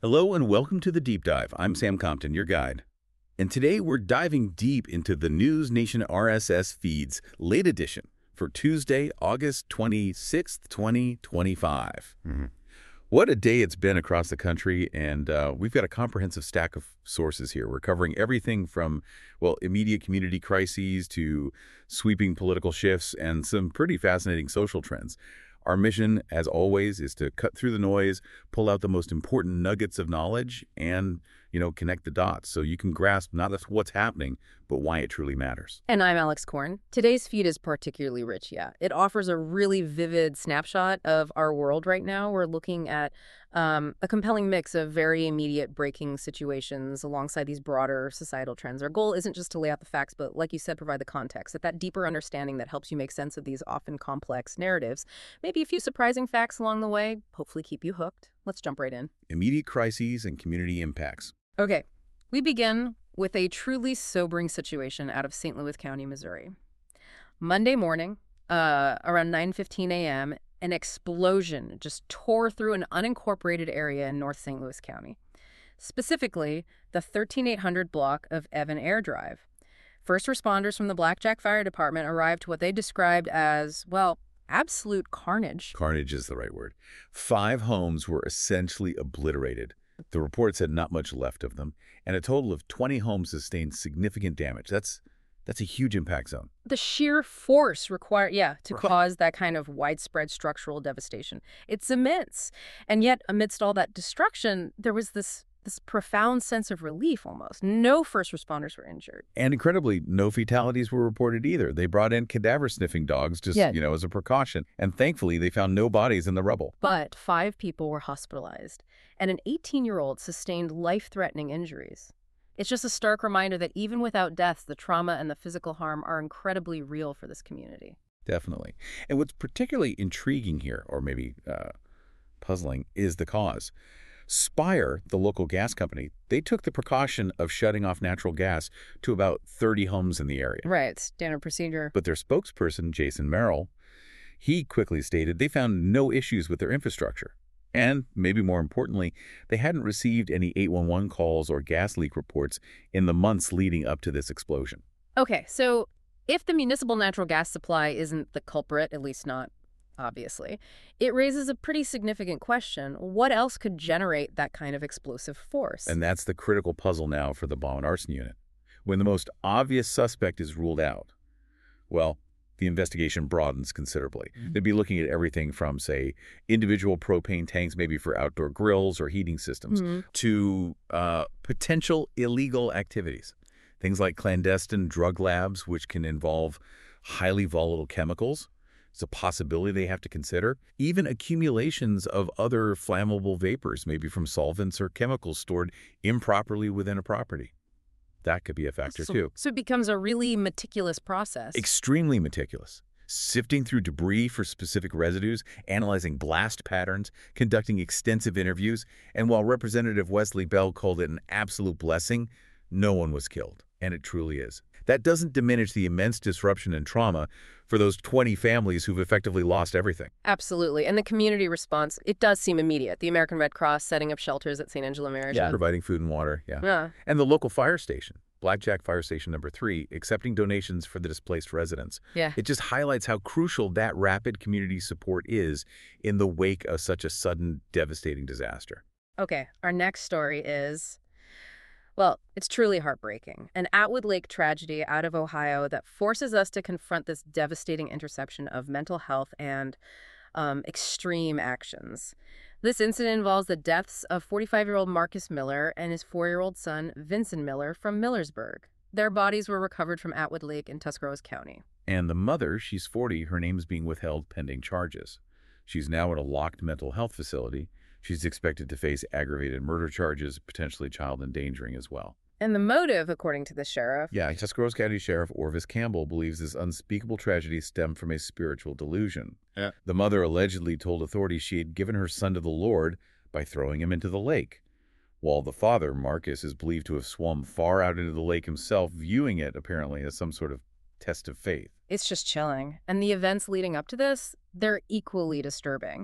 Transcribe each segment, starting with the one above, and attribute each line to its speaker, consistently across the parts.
Speaker 1: Hello and welcome to the Deep Dive. I'm Sam Compton, your guide. And today we're diving deep into the News Nation RSS feeds, late edition, for Tuesday, August 26th, 2025. What a day it's been across the country, and we've got a comprehensive stack of sources here. We're covering everything from, well, immediate community crises to sweeping political shifts and some pretty fascinating social trends. Our mission, as always, is to cut through the noise, pull out the most important nuggets of knowledge, and, connect the dots so you can grasp not just what's happening, but why it truly matters.
Speaker 2: And I'm Alex Korn. Today's feed is particularly rich, yeah. It offers a really vivid snapshot of our world right now. We're looking at a compelling mix of very immediate breaking situations alongside these broader societal trends. Our goal isn't just to lay out the facts, but like you said, provide the context, that deeper understanding that helps you make sense of these often complex narratives. Maybe a few surprising facts along the way, hopefully keep you hooked. Let's jump right in.
Speaker 1: Immediate crises and community impacts.
Speaker 2: Okay, we begin with a truly sobering situation out of St. Louis County, Missouri. Monday morning, around 9:15 a.m., an explosion just tore through an unincorporated area in North St. Louis County, specifically the 13800 block of Evan Air Drive. First responders from the Blackjack Fire Department arrived to what they described as, well, absolute carnage.
Speaker 1: Carnage is the right word. 5 homes were essentially obliterated. The report said not much left of them, and a total of 20 homes sustained significant damage. That's a huge impact zone.
Speaker 2: The sheer force required, to cause that kind of widespread structural devastation. It's immense. And yet, amidst all that destruction, there was this profound sense of relief almost. No first responders were injured.
Speaker 1: And incredibly, no fatalities were reported either. They brought in cadaver-sniffing dogs just, as a precaution. And thankfully, they found no bodies in the rubble.
Speaker 2: But 5 people were hospitalized, and an 18-year-old sustained life-threatening injuries. It's just a stark reminder that even without deaths, the trauma and the physical harm are incredibly real for this community.
Speaker 1: Definitely. And what's particularly intriguing here, or maybe puzzling, is the cause. Spire, the local gas company, they took the precaution of shutting off natural gas to about 30 homes in the area.
Speaker 2: Right, standard procedure.
Speaker 1: But their spokesperson, Jason Merrill, he quickly stated they found no issues with their infrastructure. And, maybe more importantly, they hadn't received any 811 calls or gas leak reports in the months leading up to this explosion.
Speaker 2: Okay, so if the municipal natural gas supply isn't the culprit, at least not obviously, it raises a pretty significant question. What else could generate that kind of explosive force?
Speaker 1: And that's the critical puzzle now for the Bomb and Arson Unit. When the most obvious suspect is ruled out, well, the investigation broadens considerably. They'd be looking at everything from, say, individual propane tanks, maybe for outdoor grills or heating systems, to potential illegal activities. Things like clandestine drug labs, which can involve highly volatile chemicals. It's a possibility they have to consider. Even accumulations of other flammable vapors, maybe from solvents or chemicals stored improperly within a property. That could be a factor, too.
Speaker 2: So it becomes a really meticulous process.
Speaker 1: Extremely meticulous. Sifting through debris for specific residues, analyzing blast patterns, conducting extensive interviews. And while Representative Wesley Bell called it an absolute blessing, no one was killed. And it truly is. That doesn't diminish the immense disruption and trauma for those 20 families who've effectively lost everything.
Speaker 2: Absolutely. And the community response, it does seem immediate. The American Red Cross setting up shelters at St. Angela Marriage.
Speaker 1: Yeah, providing food and water, And the local fire station, Blackjack Fire Station number 3, accepting donations for the displaced residents.
Speaker 2: Yeah.
Speaker 1: It just highlights how crucial that rapid community support is in the wake of such a sudden, devastating disaster.
Speaker 2: Okay, our next story is, well, it's truly heartbreaking. An Atwood Lake tragedy out of Ohio that forces us to confront this devastating intersection of mental health and extreme actions. This incident involves the deaths of 45-year-old Marcus Miller and his 4-year-old son, Vincent Miller, from Millersburg. Their bodies were recovered from Atwood Lake in Tuscarawas County.
Speaker 1: And the mother, she's 40, her name's being withheld pending charges. She's now at a locked mental health facility. She's expected to face aggravated murder charges, potentially child endangering as well.
Speaker 2: And the motive, according to the sheriff?
Speaker 1: Yeah, Tuscarawas County Sheriff Orvis Campbell believes this unspeakable tragedy stemmed from a spiritual delusion.
Speaker 3: Yeah.
Speaker 1: The mother allegedly told authorities she had given her son to the Lord by throwing him into the lake, while the father, Marcus, is believed to have swum far out into the lake himself, viewing it apparently as some sort of test of faith.
Speaker 2: It's just chilling. And the events leading up to this, they're equally disturbing.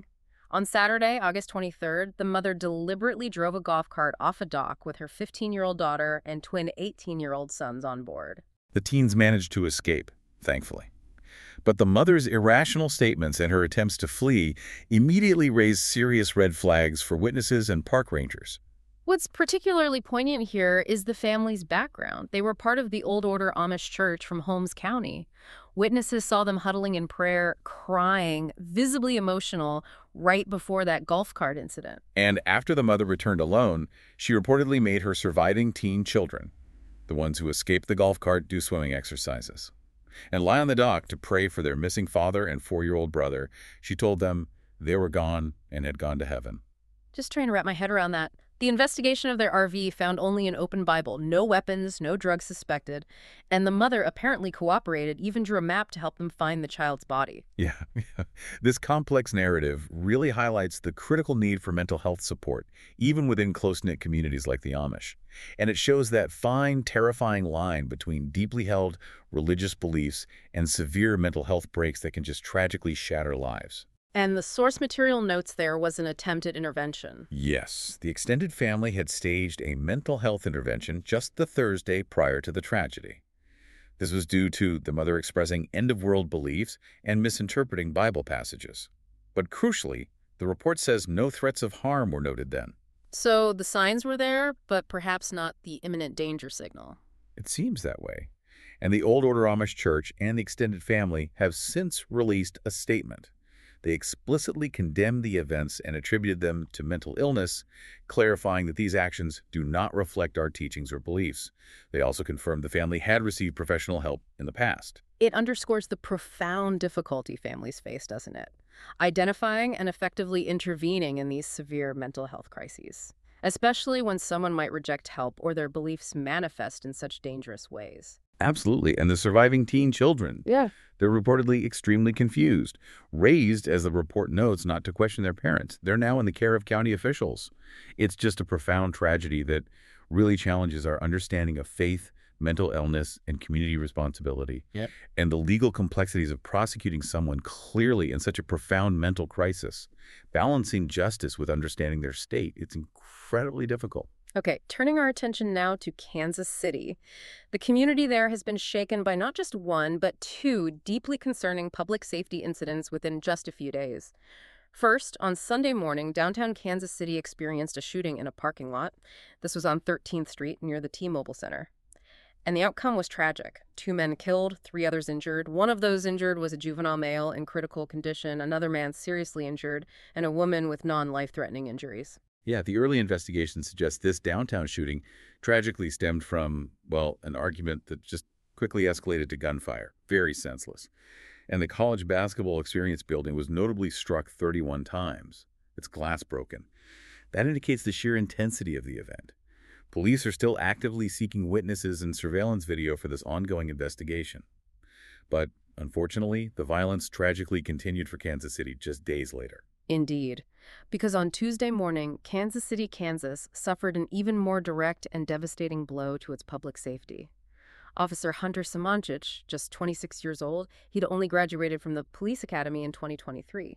Speaker 2: On Saturday, August 23rd, the mother deliberately drove a golf cart off a dock with her 15-year-old daughter and twin 18-year-old sons on board.
Speaker 1: The teens managed to escape, thankfully. But the mother's irrational statements and her attempts to flee immediately raised serious red flags for witnesses and park rangers.
Speaker 2: What's particularly poignant here is the family's background. They were part of the Old Order Amish Church from Holmes County. Witnesses saw them huddling in prayer, crying, visibly emotional, right before that golf cart incident.
Speaker 1: And after the mother returned alone, she reportedly made her surviving teen children, the ones who escaped the golf cart, do swimming exercises. And lie on the dock to pray for their missing father and 4-year-old brother. She told them they were gone and had gone to heaven.
Speaker 2: Just trying to wrap my head around that. The investigation of their RV found only an open Bible, no weapons, no drugs suspected, and the mother apparently cooperated, even drew a map to help them find the child's body.
Speaker 1: Yeah. This complex narrative really highlights the critical need for mental health support, even within close-knit communities like the Amish. And it shows that fine, terrifying line between deeply held religious beliefs and severe mental health breaks that can just tragically shatter lives.
Speaker 2: And the source material notes there was an attempted intervention.
Speaker 1: Yes, the extended family had staged a mental health intervention just the Thursday prior to the tragedy. This was due to the mother expressing end-of-world beliefs and misinterpreting Bible passages. But crucially, the report says no threats of harm were noted then.
Speaker 2: So the signs were there, but perhaps not the imminent danger signal.
Speaker 1: It seems that way. And the Old Order Amish Church and the extended family have since released a statement. They explicitly condemned the events and attributed them to mental illness, clarifying that these actions do not reflect our teachings or beliefs. They also confirmed the family had received professional help in the past.
Speaker 2: It underscores the profound difficulty families face, doesn't it? Identifying and effectively intervening in these severe mental health crises, especially when someone might reject help or their beliefs manifest in such dangerous ways.
Speaker 1: Absolutely. And the surviving teen children.
Speaker 2: Yeah.
Speaker 1: They're reportedly extremely confused, raised, as the report notes, not to question their parents. They're now in the care of county officials. It's just a profound tragedy that really challenges our understanding of faith, mental illness, and community responsibility.
Speaker 3: Yep.
Speaker 1: And the legal complexities of prosecuting someone clearly in such a profound mental crisis. Balancing justice with understanding their state, it's incredibly difficult.
Speaker 2: Okay, turning our attention now to Kansas City. The community there has been shaken by not just one, but two deeply concerning public safety incidents within just a few days. First, on Sunday morning, downtown Kansas City experienced a shooting in a parking lot. This was on 13th Street near the T-Mobile Center. And the outcome was tragic. 2 men killed, 3 others injured. One of those injured was a juvenile male in critical condition, another man seriously injured, and a woman with non-life-threatening injuries.
Speaker 1: Yeah, the early investigation suggests this downtown shooting tragically stemmed from, well, an argument that just quickly escalated to gunfire. Very senseless. And the college basketball experience building was notably struck 31 times. Its glass broken. That indicates the sheer intensity of the event. Police are still actively seeking witnesses and surveillance video for this ongoing investigation. But, unfortunately, the violence tragically continued for Kansas City just days later.
Speaker 2: Indeed, because on Tuesday morning, Kansas City, Kansas suffered an even more direct and devastating blow to its public safety. Officer Hunter Samanchich, just 26 years old, he'd only graduated from the police academy in 2023.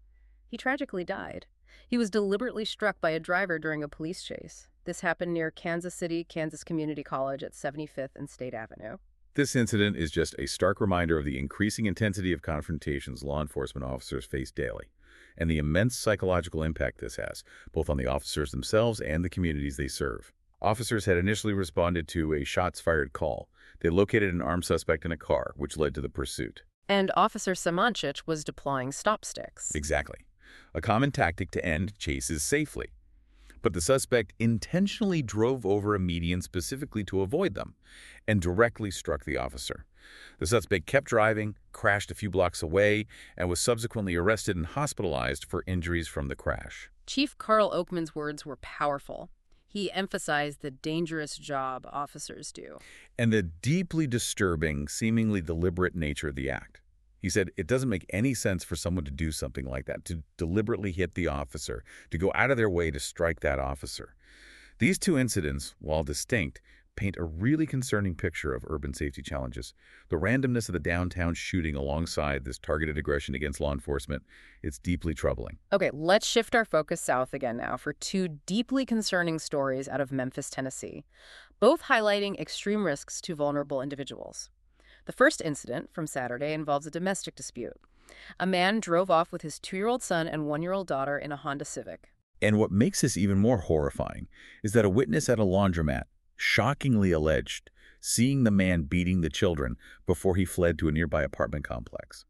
Speaker 2: He tragically died. He was deliberately struck by a driver during a police chase. This happened near Kansas City, Kansas Community College at 75th and State Avenue.
Speaker 1: This incident is just a stark reminder of the increasing intensity of confrontations law enforcement officers face daily, and the immense psychological impact this has, both on the officers themselves and the communities they serve. Officers had initially responded to a shots-fired call. They located an armed suspect in a car, which led to the pursuit.
Speaker 2: And Officer Samanchich was deploying stop sticks.
Speaker 1: Exactly. A common tactic to end chases safely. But the suspect intentionally drove over a median specifically to avoid them and directly struck the officer. The suspect kept driving, crashed a few blocks away, and was subsequently arrested and hospitalized for injuries from the crash.
Speaker 2: Chief Carl Oakman's words were powerful. He emphasized the dangerous job officers do.
Speaker 1: And the deeply disturbing, seemingly deliberate nature of the act. He said it doesn't make any sense for someone to do something like that, to deliberately hit the officer, to go out of their way to strike that officer. These two incidents, while distinct, paint a really concerning picture of urban safety challenges. The randomness of the downtown shooting alongside this targeted aggression against law enforcement, it's deeply troubling.
Speaker 2: Okay, let's shift our focus south again now for two deeply concerning stories out of Memphis, Tennessee, both highlighting extreme risks to vulnerable individuals. The first incident from Saturday involves a domestic dispute. A man drove off with his 2-year-old son and 1-year-old daughter in a Honda Civic.
Speaker 1: And what makes this even more horrifying is that a witness at a laundromat shockingly alleged seeing the man beating the children before he fled to a nearby apartment complex.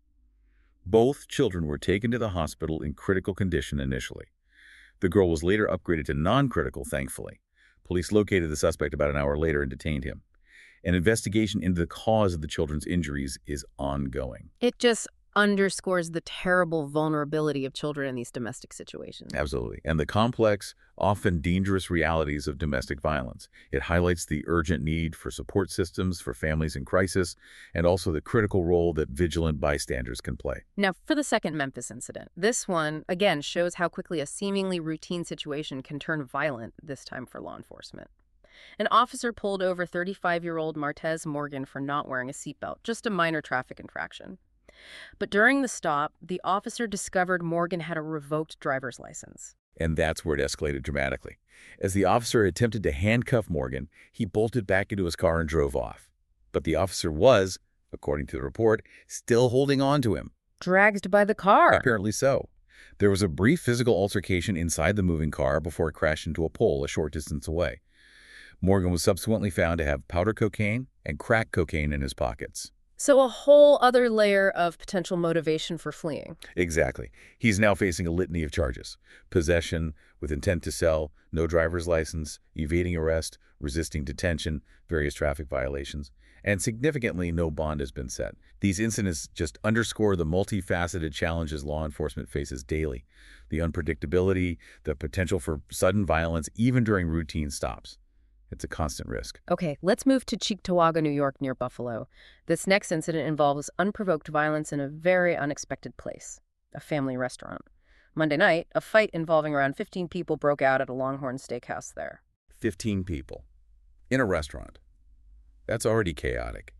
Speaker 1: Both children were taken to the hospital in critical condition initially. The girl was later upgraded to non-critical, thankfully. Police located the suspect about an hour later and detained him. An investigation into the cause of the children's injuries is ongoing.
Speaker 2: It just underscores the terrible vulnerability of children in these domestic situations.
Speaker 1: Absolutely. And the complex, often dangerous realities of domestic violence. It highlights the urgent need for support systems for families in crisis, and also the critical role that vigilant bystanders can play.
Speaker 2: Now, for the second Memphis incident, this one, again, shows how quickly a seemingly routine situation can turn violent, this time for law enforcement. An officer pulled over 35-year-old Martez Morgan for not wearing a seatbelt, just a minor traffic infraction. But during the stop, the officer discovered Morgan had a revoked driver's license.
Speaker 1: And that's where it escalated dramatically. As the officer attempted to handcuff Morgan, he bolted back into his car and drove off. But the officer was, according to the report, still holding on to him.
Speaker 2: Dragged by the car.
Speaker 1: Apparently so. There was a brief physical altercation inside the moving car before it crashed into a pole a short distance away. Morgan was subsequently found to have powder cocaine and crack cocaine in his pockets.
Speaker 2: So a whole other layer of potential motivation for fleeing.
Speaker 1: Exactly. He's now facing a litany of charges. Possession with intent to sell, no driver's license, evading arrest, resisting detention, various traffic violations, and significantly no bond has been set. These incidents just underscore the multifaceted challenges law enforcement faces daily. The unpredictability, the potential for sudden violence, even during routine stops. It's a constant risk.
Speaker 2: Okay, let's move to Cheektowaga, New York, near Buffalo. This next incident involves unprovoked violence in a very unexpected place, a family restaurant. Monday night, a fight involving around 15 people broke out at a Longhorn Steakhouse there.
Speaker 1: 15 people. In a restaurant. That's already chaotic.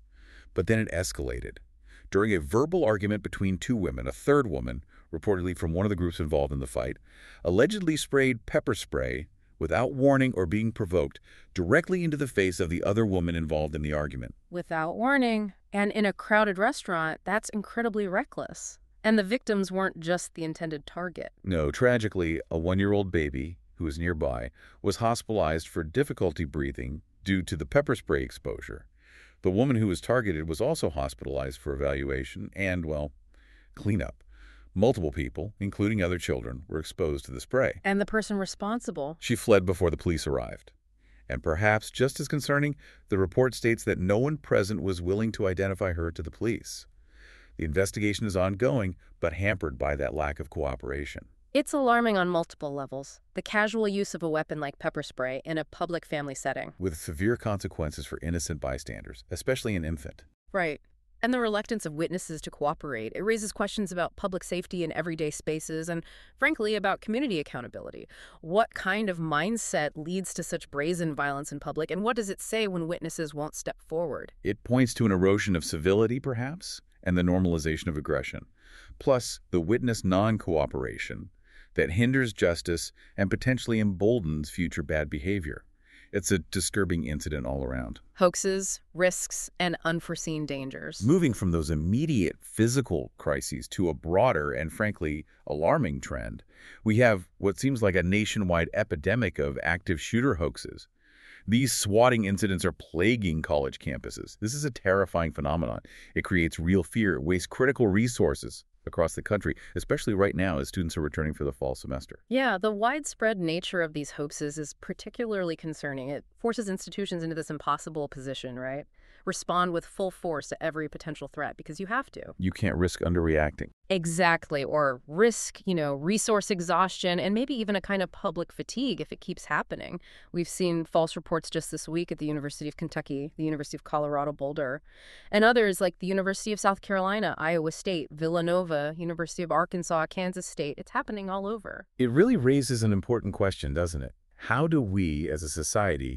Speaker 1: But then it escalated. During a verbal argument between two women, a third woman, reportedly from one of the groups involved in the fight, allegedly sprayed pepper spray without warning or being provoked, directly into the face of the other woman involved in the argument.
Speaker 2: Without warning, and in a crowded restaurant, that's incredibly reckless. And the victims weren't just the intended target.
Speaker 1: No, tragically, a 1-year-old baby, who was nearby, was hospitalized for difficulty breathing due to the pepper spray exposure. The woman who was targeted was also hospitalized for evaluation and, well, cleanup. Multiple people, including other children, were exposed to the spray.
Speaker 2: And the person responsible?
Speaker 1: She fled before the police arrived. And perhaps just as concerning, the report states that no one present was willing to identify her to the police. The investigation is ongoing, but hampered by that lack of cooperation.
Speaker 2: It's alarming on multiple levels. The casual use of a weapon like pepper spray in a public family setting.
Speaker 1: With severe consequences for innocent bystanders, especially an infant.
Speaker 2: Right. And the reluctance of witnesses to cooperate. It raises questions about public safety in everyday spaces and, frankly, about community accountability. What kind of mindset leads to such brazen violence in public, and what does it say when witnesses won't step forward?
Speaker 1: It points to an erosion of civility, perhaps, and the normalization of aggression, plus the witness non-cooperation that hinders justice and potentially emboldens future bad behavior. It's a disturbing incident all around.
Speaker 2: Hoaxes, risks, and unforeseen dangers.
Speaker 1: Moving from those immediate physical crises to a broader and, frankly, alarming trend, we have what seems like a nationwide epidemic of active shooter hoaxes. These swatting incidents are plaguing college campuses. This is a terrifying phenomenon. It creates real fear, wastes critical resources across the country, especially right now as students are returning for the fall semester.
Speaker 2: Yeah, the widespread nature of these hoaxes is particularly concerning. It forces institutions into this impossible position, right? Respond with full force to every potential threat because you have to.
Speaker 1: You can't risk underreacting.
Speaker 2: Exactly, or risk, resource exhaustion and maybe even a kind of public fatigue if it keeps happening. We've seen false reports just this week at the University of Kentucky, the University of Colorado Boulder, and others like the University of South Carolina, Iowa State, Villanova, University of Arkansas, Kansas State. It's happening all over.
Speaker 1: It really raises an important question, doesn't it? How do we, as a society,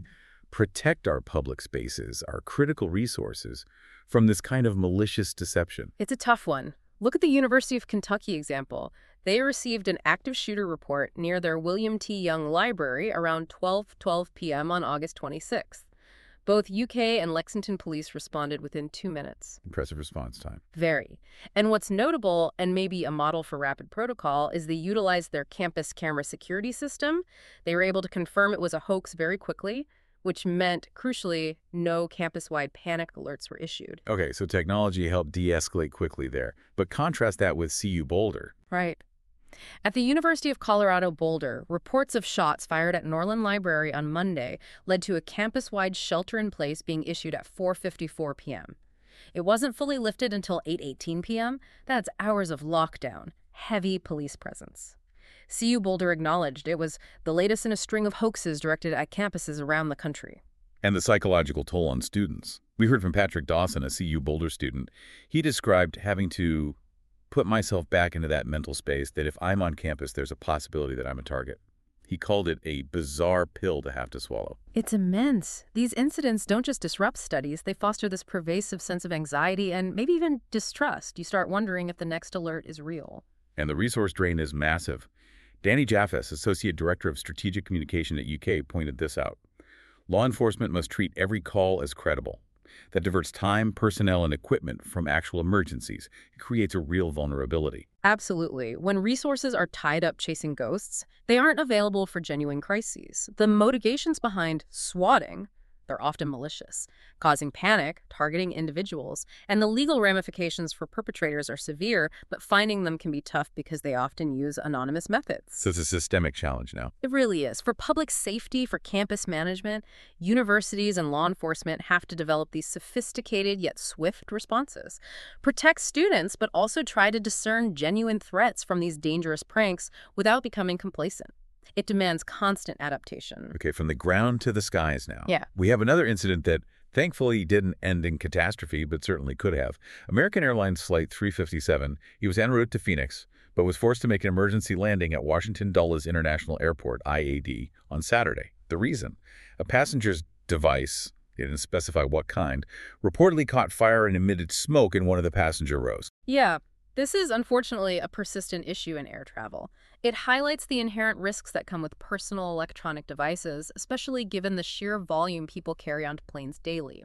Speaker 1: protect our public spaces, our critical resources, from this kind of malicious deception?
Speaker 2: It's a tough one. Look at the University of Kentucky example. They received an active shooter report near their William T. Young Library around 12:12 p.m. on August 26th. Both UK and Lexington police responded within 2 minutes.
Speaker 1: Impressive response time.
Speaker 2: Very. And what's notable, and maybe a model for rapid protocol, is they utilized their campus camera security system. They were able to confirm it was a hoax very quickly, which meant, crucially, no campus-wide panic alerts were issued.
Speaker 1: Okay, so technology helped de-escalate quickly there. But contrast that with CU Boulder.
Speaker 2: Right. At the University of Colorado Boulder, reports of shots fired at Norland Library on Monday led to a campus-wide shelter-in-place being issued at 4:54 p.m. It wasn't fully lifted until 8:18 p.m. That's hours of lockdown, heavy police presence. CU Boulder acknowledged it was the latest in a string of hoaxes directed at campuses around the country.
Speaker 1: And the psychological toll on students. We heard from Patrick Dawson, a CU Boulder student. He described having to put myself back into that mental space that if I'm on campus, there's a possibility that I'm a target. He called it a bizarre pill to have to swallow.
Speaker 2: It's immense. These incidents don't just disrupt studies, they foster this pervasive sense of anxiety and maybe even distrust. You start wondering if the next alert is real.
Speaker 1: And the resource drain is massive. Danny Jaffes, Associate Director of Strategic Communication at UK, pointed this out. Law enforcement must treat every call as credible. That diverts time, personnel, and equipment from actual emergencies. It creates a real vulnerability.
Speaker 2: Absolutely. When resources are tied up chasing ghosts, they aren't available for genuine crises. The motivations behind swatting, they're often malicious, causing panic, targeting individuals, and the legal ramifications for perpetrators are severe, but finding them can be tough because they often use anonymous methods.
Speaker 1: So it's a systemic challenge now.
Speaker 2: It really is. For public safety, for campus management, universities and law enforcement have to develop these sophisticated yet swift responses. Protect students, but also try to discern genuine threats from these dangerous pranks without becoming complacent. It demands constant adaptation.
Speaker 1: Okay, from the ground to the skies now.
Speaker 2: Yeah.
Speaker 1: We have another incident that thankfully didn't end in catastrophe, but certainly could have. American Airlines Flight 357, he was en route to Phoenix, but was forced to make an emergency landing at Washington Dulles International Airport, IAD, on Saturday. The reason? A passenger's device, they didn't specify what kind, reportedly caught fire and emitted smoke in one of the passenger rows.
Speaker 2: Yeah. This is unfortunately a persistent issue in air travel. It highlights the inherent risks that come with personal electronic devices, especially given the sheer volume people carry onto planes daily.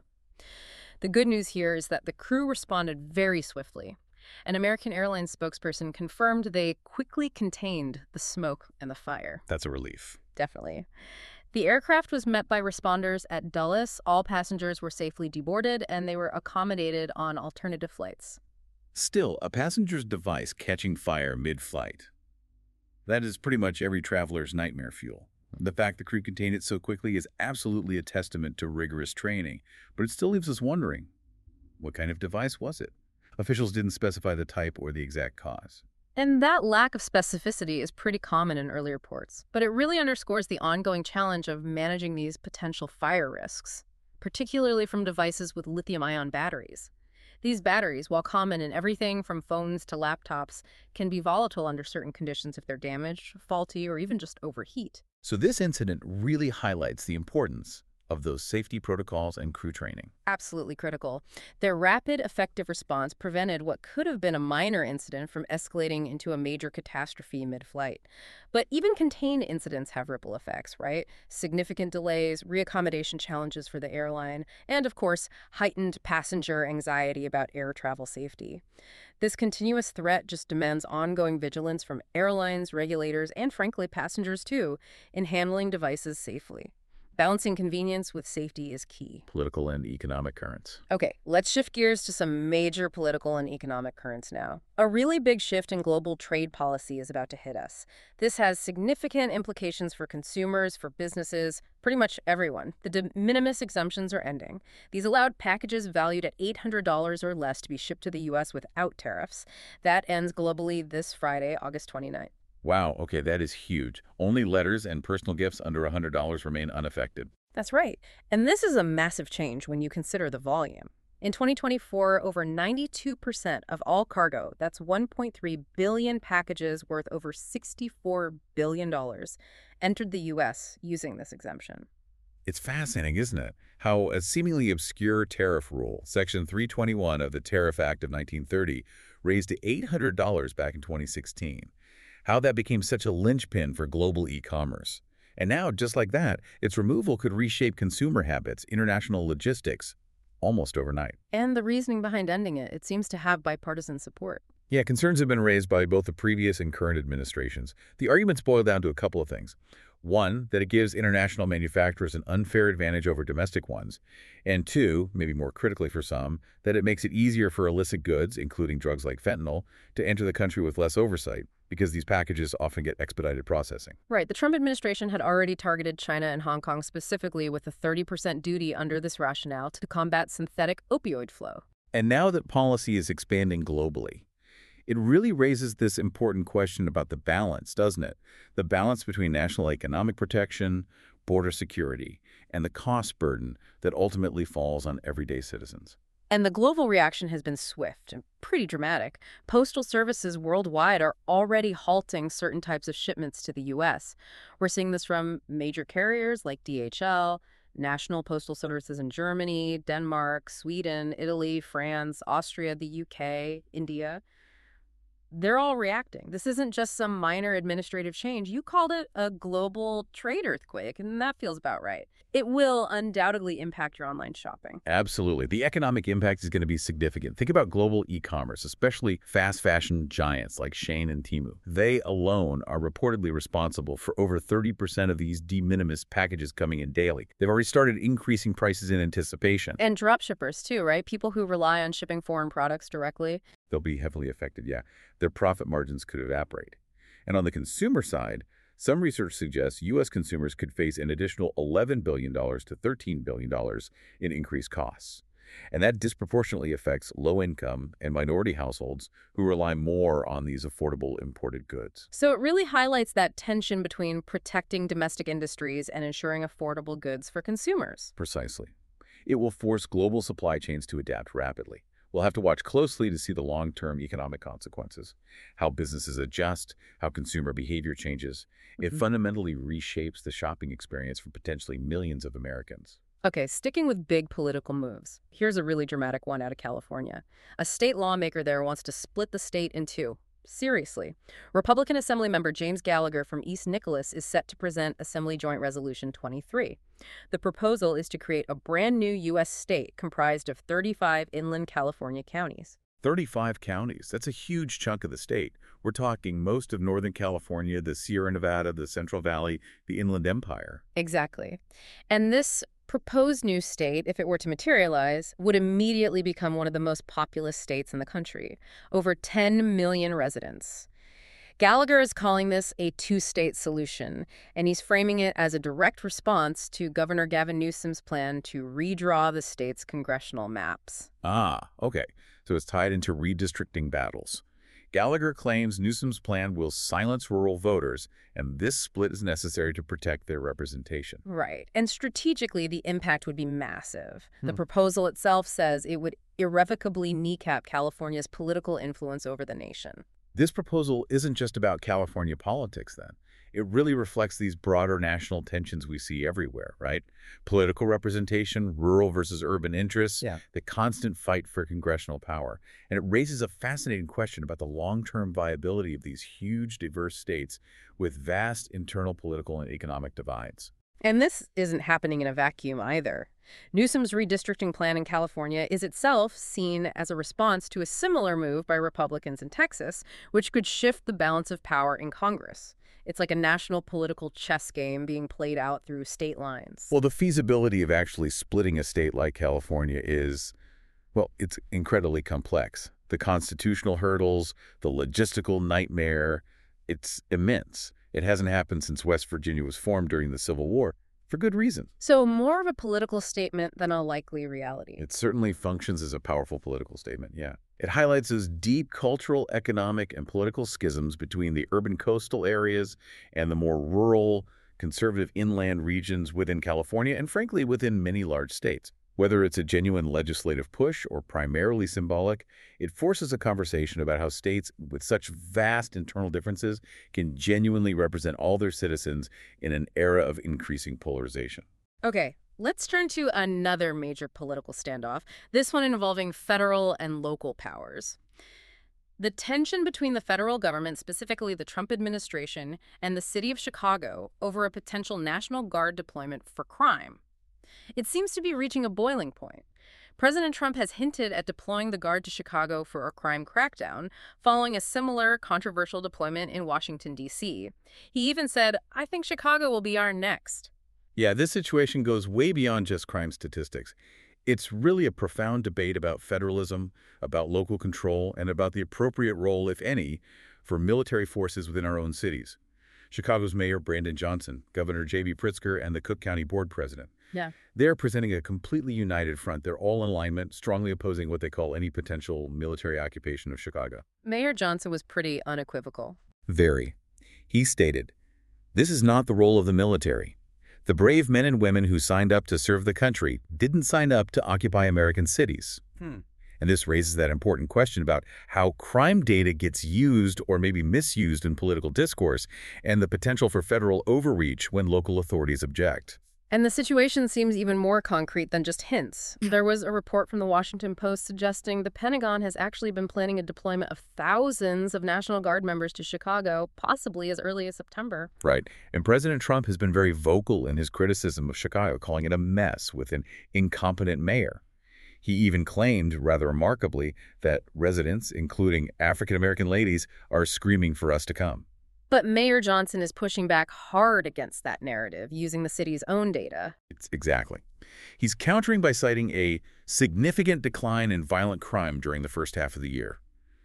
Speaker 2: The good news here is that the crew responded very swiftly. An American Airlines spokesperson confirmed they quickly contained the smoke and the fire.
Speaker 1: That's a relief.
Speaker 2: Definitely. The aircraft was met by responders at Dulles. All passengers were safely deboarded, and they were accommodated on alternative flights.
Speaker 1: Still, a passenger's device catching fire mid-flight. That is pretty much every traveler's nightmare fuel. The fact the crew contained it so quickly is absolutely a testament to rigorous training, but it still leaves us wondering, what kind of device was it? Officials didn't specify the type or the exact cause.
Speaker 2: And that lack of specificity is pretty common in early reports, but it really underscores the ongoing challenge of managing these potential fire risks, particularly from devices with lithium-ion batteries. These batteries, while common in everything from phones to laptops, can be volatile under certain conditions if they're damaged, faulty, or even just overheat.
Speaker 1: So this incident really highlights the importance of those safety protocols and crew training.
Speaker 2: Absolutely critical. Their rapid, effective response prevented what could have been a minor incident from escalating into a major catastrophe mid-flight. But even contained incidents have ripple effects, right? Significant delays, reaccommodation challenges for the airline, and of course, heightened passenger anxiety about air travel safety. This continuous threat just demands ongoing vigilance from airlines, regulators, and frankly, passengers too, in handling devices safely. Balancing convenience with safety is key.
Speaker 1: Political and economic currents.
Speaker 2: Okay, let's shift gears to some major political and economic currents now. A really big shift in global trade policy is about to hit us. This has significant implications for consumers, for businesses, pretty much everyone. The de minimis exemptions are ending. These allowed packages valued at $800 or less to be shipped to the U.S. without tariffs. That ends globally this Friday, August 29th.
Speaker 1: Wow, okay, that is huge. Only letters and personal gifts under $100 remain unaffected.
Speaker 2: That's right. And this is a massive change when you consider the volume. In 2024, over 92% of all cargo, that's 1.3 billion packages worth over $64 billion, entered the U.S. using this exemption.
Speaker 1: It's fascinating, isn't it? How a seemingly obscure tariff rule, Section 321 of the Tariff Act of 1930, raised to $800 back in 2016. How that became such a linchpin for global e-commerce. And now, just like that, its removal could reshape consumer habits, international logistics, almost overnight.
Speaker 2: And the reasoning behind ending it, it seems to have bipartisan support.
Speaker 1: Yeah, concerns have been raised by both the previous and current administrations. The arguments boil down to a couple of things. One, that it gives international manufacturers an unfair advantage over domestic ones. And two, maybe more critically for some, that it makes it easier for illicit goods, including drugs like fentanyl, to enter the country with less oversight, because these packages often get expedited processing.
Speaker 2: Right. The Trump administration had already targeted China and Hong Kong specifically with a 30% duty under this rationale to combat synthetic opioid flow.
Speaker 1: And now that policy is expanding globally, it really raises this important question about the balance, doesn't it? The balance between national economic protection, border security, and the cost burden that ultimately falls on everyday citizens.
Speaker 2: And the global reaction has been swift and pretty dramatic. Postal services worldwide are already halting certain types of shipments to the U.S. We're seeing this from major carriers like DHL, National Postal Services in Germany, Denmark, Sweden, Italy, France, Austria, the UK, India. They're all reacting. This isn't just some minor administrative change. You called it a global trade earthquake, and that feels about right. It will undoubtedly impact your online shopping.
Speaker 1: Absolutely. The economic impact is going to be significant. Think about global e-commerce, especially fast fashion giants like Shein and Temu. They alone are reportedly responsible for over 30% of these de minimis packages coming in daily. They've already started increasing prices in anticipation.
Speaker 2: And dropshippers, too, right? People who rely on shipping foreign products directly.
Speaker 1: They'll be heavily affected, yeah. Their profit margins could evaporate. And on the consumer side, some research suggests U.S. consumers could face an additional $11 billion to $13 billion in increased costs. And that disproportionately affects low-income and minority households who rely more on these affordable imported goods.
Speaker 2: So it really highlights that tension between protecting domestic industries and ensuring affordable goods for consumers.
Speaker 1: Precisely. It will force global supply chains to adapt rapidly. We'll have to watch closely to see the long-term economic consequences, how businesses adjust, how consumer behavior changes. It fundamentally reshapes the shopping experience for potentially millions of Americans.
Speaker 2: Okay, sticking with big political moves. Here's a really dramatic one out of California. A state lawmaker there wants to split the state in two. Seriously. Republican Assemblymember James Gallagher from East Nicholas is set to present Assembly Joint Resolution 23. The proposal is to create a brand new U.S. state comprised of 35 inland California counties.
Speaker 1: 35 counties. That's a huge chunk of the state. We're talking most of Northern California, the Sierra Nevada, the Central Valley, the Inland Empire.
Speaker 2: Exactly. And this proposed new state, if it were to materialize, would immediately become one of the most populous states in the country. Over 10 million residents. Gallagher is calling this a two-state solution, and he's framing it as a direct response to Governor Gavin Newsom's plan to redraw the state's congressional maps.
Speaker 1: Ah, okay. So it's tied into redistricting battles. Gallagher claims Newsom's plan will silence rural voters, and this split is necessary to protect their representation.
Speaker 2: Right. And strategically, the impact would be massive. The proposal itself says it would irrevocably kneecap California's political influence over the nation.
Speaker 1: This proposal isn't just about California politics, then. It really reflects these broader national tensions we see everywhere, right? Political representation, rural versus urban interests, the constant fight for congressional power. And it raises a fascinating question about the long-term viability of these huge, diverse states with vast internal political and economic divides.
Speaker 2: And this isn't happening in a vacuum either. Newsom's redistricting plan in California is itself seen as a response to a similar move by Republicans in Texas, which could shift the balance of power in Congress. It's like a national political chess game being played out through state lines.
Speaker 1: Well, the feasibility of actually splitting a state like California is, well, it's incredibly complex. The constitutional hurdles, the logistical nightmare, it's immense. It hasn't happened since West Virginia was formed during the Civil War, for good reason.
Speaker 2: So more of a political statement than a likely reality.
Speaker 1: It certainly functions as a powerful political statement, yeah. It highlights those deep cultural, economic, and political schisms between the urban coastal areas and the more rural, conservative inland regions within California and, frankly, within many large states. Whether it's a genuine legislative push or primarily symbolic, it forces a conversation about how states with such vast internal differences can genuinely represent all their citizens in an era of increasing polarization.
Speaker 2: Okay, let's turn to another major political standoff, this one involving federal and local powers. The tension between the federal government, specifically the Trump administration, and the city of Chicago over a potential National Guard deployment for crime. It seems to be reaching a boiling point. President Trump has hinted at deploying the Guard to Chicago for a crime crackdown, following a similar controversial deployment in Washington, D.C. He even said, "I think Chicago will be our next."
Speaker 1: Yeah, this situation goes way beyond just crime statistics. It's really a profound debate about federalism, about local control, and about the appropriate role, if any, for military forces within our own cities. Chicago's Mayor Brandon Johnson, Governor J.B. Pritzker, and the Cook County Board President.
Speaker 2: Yeah.
Speaker 1: They're presenting a completely united front. They're all in alignment, strongly opposing what they call any potential military occupation of Chicago.
Speaker 2: Mayor Johnson was pretty unequivocal.
Speaker 1: Very. He stated, "This is not the role of the military. The brave men and women who signed up to serve the country didn't sign up to occupy American cities." And this raises that important question about how crime data gets used or maybe misused in political discourse and the potential for federal overreach when local authorities object.
Speaker 2: And the situation seems even more concrete than just hints. There was a report from the Washington Post suggesting the Pentagon has actually been planning a deployment of thousands of National Guard members to Chicago, possibly as early as September.
Speaker 1: Right. And President Trump has been very vocal in his criticism of Chicago, calling it a mess with an incompetent mayor. He even claimed, rather remarkably, that residents, including African-American ladies, are screaming for us to come.
Speaker 2: But Mayor Johnson is pushing back hard against that narrative, using the city's own data.
Speaker 1: Exactly. He's countering by citing a significant decline in violent crime during the first half of the year.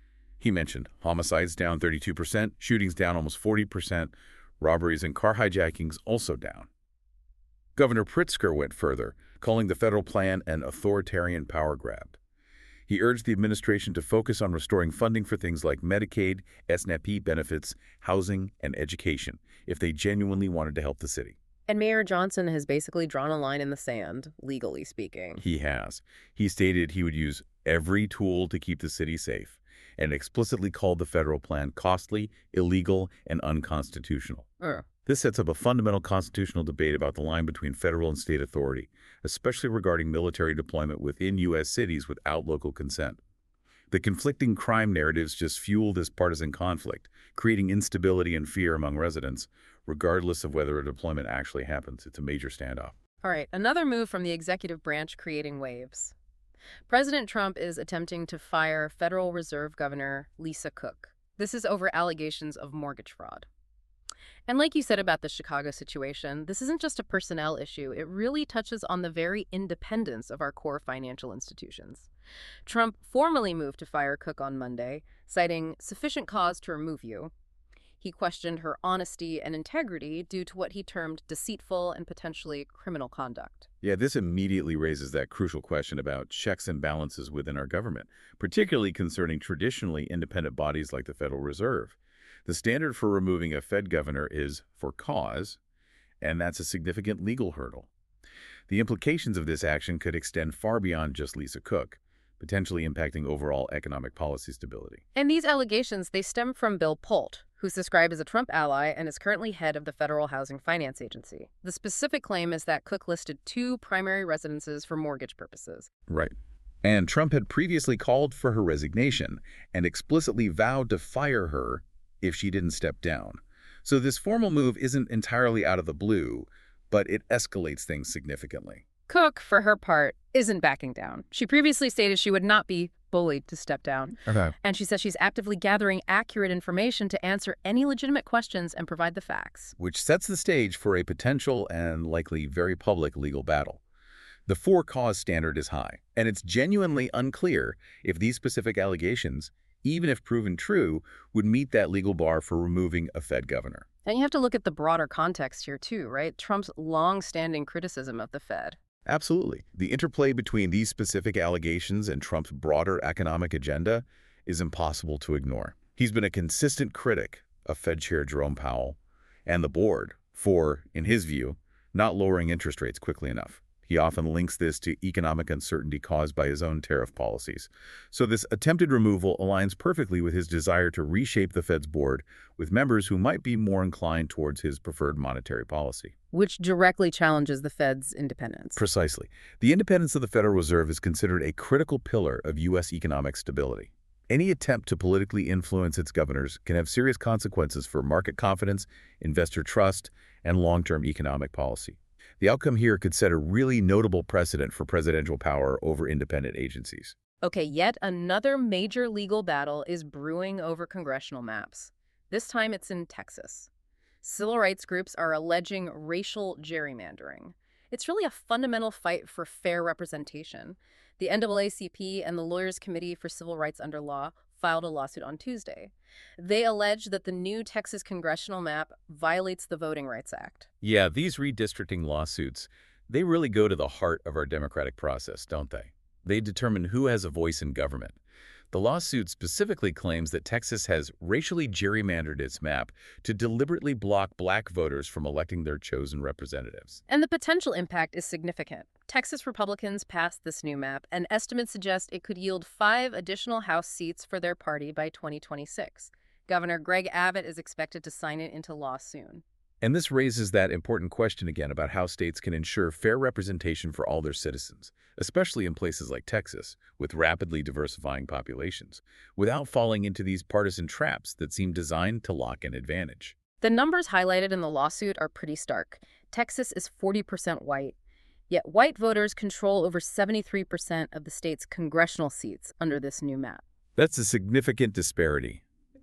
Speaker 1: He mentioned homicides down 32%, shootings down almost 40%, robberies and car hijackings also down. Governor Pritzker went further, calling the federal plan an authoritarian power grab. He urged the administration to focus on restoring funding for things like Medicaid, SNAP benefits, housing, and education if they genuinely wanted to help the city.
Speaker 2: And Mayor Johnson has basically drawn a line in the sand, legally speaking.
Speaker 1: He has. He stated he would use every tool to keep the city safe and explicitly called the federal plan costly, illegal, and unconstitutional. This sets up a fundamental constitutional debate about the line between federal and state authority, especially regarding military deployment within U.S. cities without local consent. The conflicting crime narratives just fuel this partisan conflict, creating instability and fear among residents, regardless of whether a deployment actually happens. It's a major standoff.
Speaker 2: All right, another move from the executive branch creating waves. President Trump is attempting to fire Federal Reserve Governor Lisa Cook. This is over allegations of mortgage fraud. And like you said about the Chicago situation, this isn't just a personnel issue. It really touches on the very independence of our core financial institutions. Trump formally moved to fire Cook on Monday, citing sufficient cause to remove you. He questioned her honesty and integrity due to what he termed deceitful and potentially criminal conduct.
Speaker 1: Yeah, this immediately raises that crucial question about checks and balances within our government, particularly concerning traditionally independent bodies like the Federal Reserve. The standard for removing a Fed governor is for cause, and that's a significant legal hurdle. The implications of this action could extend far beyond just Lisa Cook, potentially impacting overall economic policy stability.
Speaker 2: And these allegations, they stem from Bill Pulte, who's described as a Trump ally and is currently head of the Federal Housing Finance Agency. The specific claim is that Cook listed 2 primary residences for mortgage purposes.
Speaker 1: Right. And Trump had previously called for her resignation and explicitly vowed to fire her if she didn't step down. So this formal move isn't entirely out of the blue, but it escalates things significantly.
Speaker 2: Cook, for her part, isn't backing down. She previously stated she would not be bullied to step down.
Speaker 1: Okay.
Speaker 2: And she says she's actively gathering accurate information to answer any legitimate questions and provide the facts.
Speaker 1: Which sets the stage for a potential and likely very public legal battle. The for-cause standard is high, and it's genuinely unclear if these specific allegations, even if proven true, would meet that legal bar for removing a Fed governor.
Speaker 2: And you have to look at the broader context here too, right? Trump's long-standing criticism of the Fed.
Speaker 1: Absolutely. The interplay between these specific allegations and Trump's broader economic agenda is impossible to ignore. He's been a consistent critic of Fed Chair Jerome Powell and the board for, in his view, not lowering interest rates quickly enough. He often links this to economic uncertainty caused by his own tariff policies. So this attempted removal aligns perfectly with his desire to reshape the Fed's board with members who might be more inclined towards his preferred monetary policy.
Speaker 2: Which directly challenges the Fed's independence.
Speaker 1: Precisely. The independence of the Federal Reserve is considered a critical pillar of U.S. economic stability. Any attempt to politically influence its governors can have serious consequences for market confidence, investor trust, and long-term economic policy. The outcome here could set a really notable precedent for presidential power over independent agencies.
Speaker 2: Okay, yet another major legal battle is brewing over congressional maps. This time it's in Texas. Civil rights groups are alleging racial gerrymandering. It's really a fundamental fight for fair representation. The NAACP and the Lawyers Committee for Civil Rights Under Law filed a lawsuit on Tuesday. They allege that the new Texas congressional map violates the Voting Rights Act.
Speaker 1: Yeah, these redistricting lawsuits, they really go to the heart of our democratic process, don't they? They determine who has a voice in government. The lawsuit specifically claims that Texas has racially gerrymandered its map to deliberately block black voters from electing their chosen representatives.
Speaker 2: And the potential impact is significant. Texas Republicans passed this new map, and estimates suggest it could yield 5 additional House seats for their party by 2026. Governor Greg Abbott is expected to sign it into law soon.
Speaker 1: And this raises that important question again about how states can ensure fair representation for all their citizens, especially in places like Texas, with rapidly diversifying populations, without falling into these partisan traps that seem designed to lock an advantage.
Speaker 2: The numbers highlighted in the lawsuit are pretty stark. Texas is 40% white, yet white voters control over 73% of the state's congressional seats under this new map.
Speaker 1: That's a significant disparity.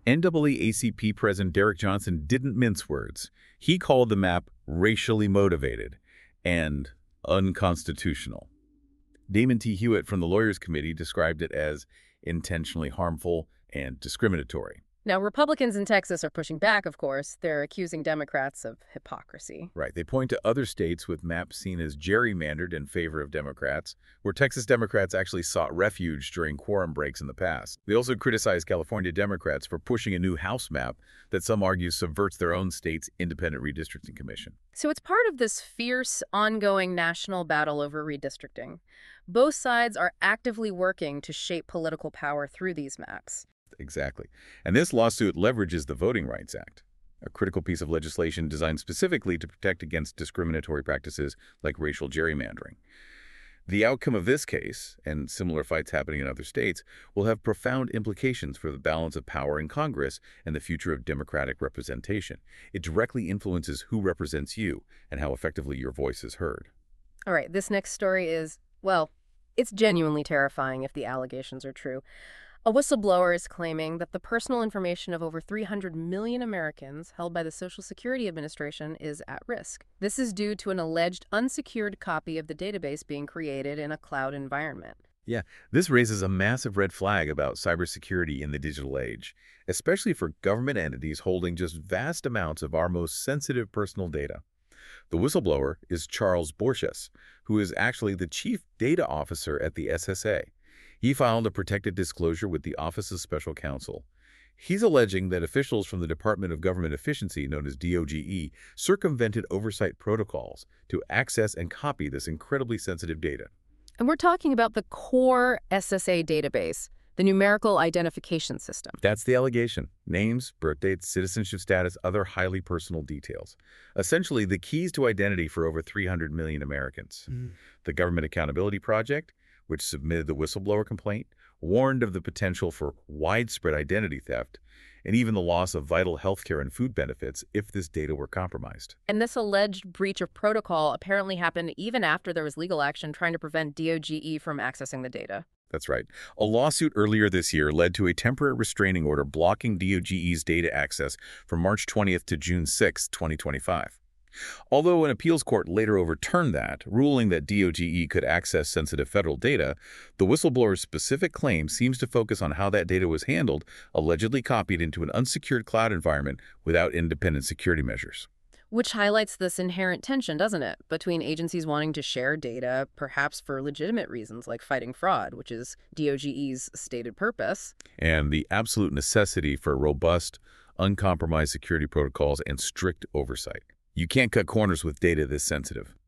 Speaker 1: NAACP President Derrick Johnson didn't mince words. He called the map racially motivated and unconstitutional. Damon T. Hewitt from the Lawyers Committee described it as intentionally harmful and discriminatory.
Speaker 2: Now, Republicans in Texas are pushing back, of course. They're accusing Democrats of hypocrisy.
Speaker 1: Right. They point to other states with maps seen as gerrymandered in favor of Democrats, where Texas Democrats actually sought refuge during quorum breaks in the past. They also criticize California Democrats for pushing a new House map that some argue subverts their own state's independent redistricting commission.
Speaker 2: So it's part of this fierce, ongoing national battle over redistricting. Both sides are actively working to shape political power through these maps.
Speaker 1: Exactly. And this lawsuit leverages the Voting Rights Act, a critical piece of legislation designed specifically to protect against discriminatory practices like racial gerrymandering. The outcome of this case, and similar fights happening in other states, will have profound implications for the balance of power in Congress and the future of democratic representation. It directly influences who represents you and how effectively your voice is heard.
Speaker 2: All right, this next story is, well, it's genuinely terrifying if the allegations are true. A whistleblower is claiming that the personal information of over 300 million Americans held by the Social Security Administration is at risk. This is due to an alleged unsecured copy of the database being created in a cloud environment.
Speaker 1: Yeah, this raises a massive red flag about cybersecurity in the digital age, especially for government entities holding just vast amounts of our most sensitive personal data. The whistleblower is Charles Borchess, who is actually the chief data officer at the SSA. He filed a protected disclosure with the Office of Special Counsel. He's alleging that officials from the Department of Government Efficiency, known as DOGE, circumvented oversight protocols to access and copy this incredibly sensitive data.
Speaker 2: And we're talking about the core SSA database, the numerical identification system.
Speaker 1: That's the allegation. Names, birth dates, citizenship status, other highly personal details. Essentially, the keys to identity for over 300 million Americans. The Government Accountability Project, which submitted the whistleblower complaint, warned of the potential for widespread identity theft and even the loss of vital healthcare and food benefits if this data were compromised.
Speaker 2: And this alleged breach of protocol apparently happened even after there was legal action trying to prevent DOGE from accessing the data.
Speaker 1: That's right. A lawsuit earlier this year led to a temporary restraining order blocking DOGE's data access from March 20th to June 6, 2025. Although an appeals court later overturned that, ruling that DOGE could access sensitive federal data, the whistleblower's specific claim seems to focus on how that data was handled, allegedly copied into an unsecured cloud environment without independent security measures.
Speaker 2: Which highlights this inherent tension, doesn't it, between agencies wanting to share data, perhaps for legitimate reasons like fighting fraud, which is DOGE's stated purpose,
Speaker 1: and the absolute necessity for robust, uncompromised security protocols and strict oversight. You can't cut corners with data this sensitive.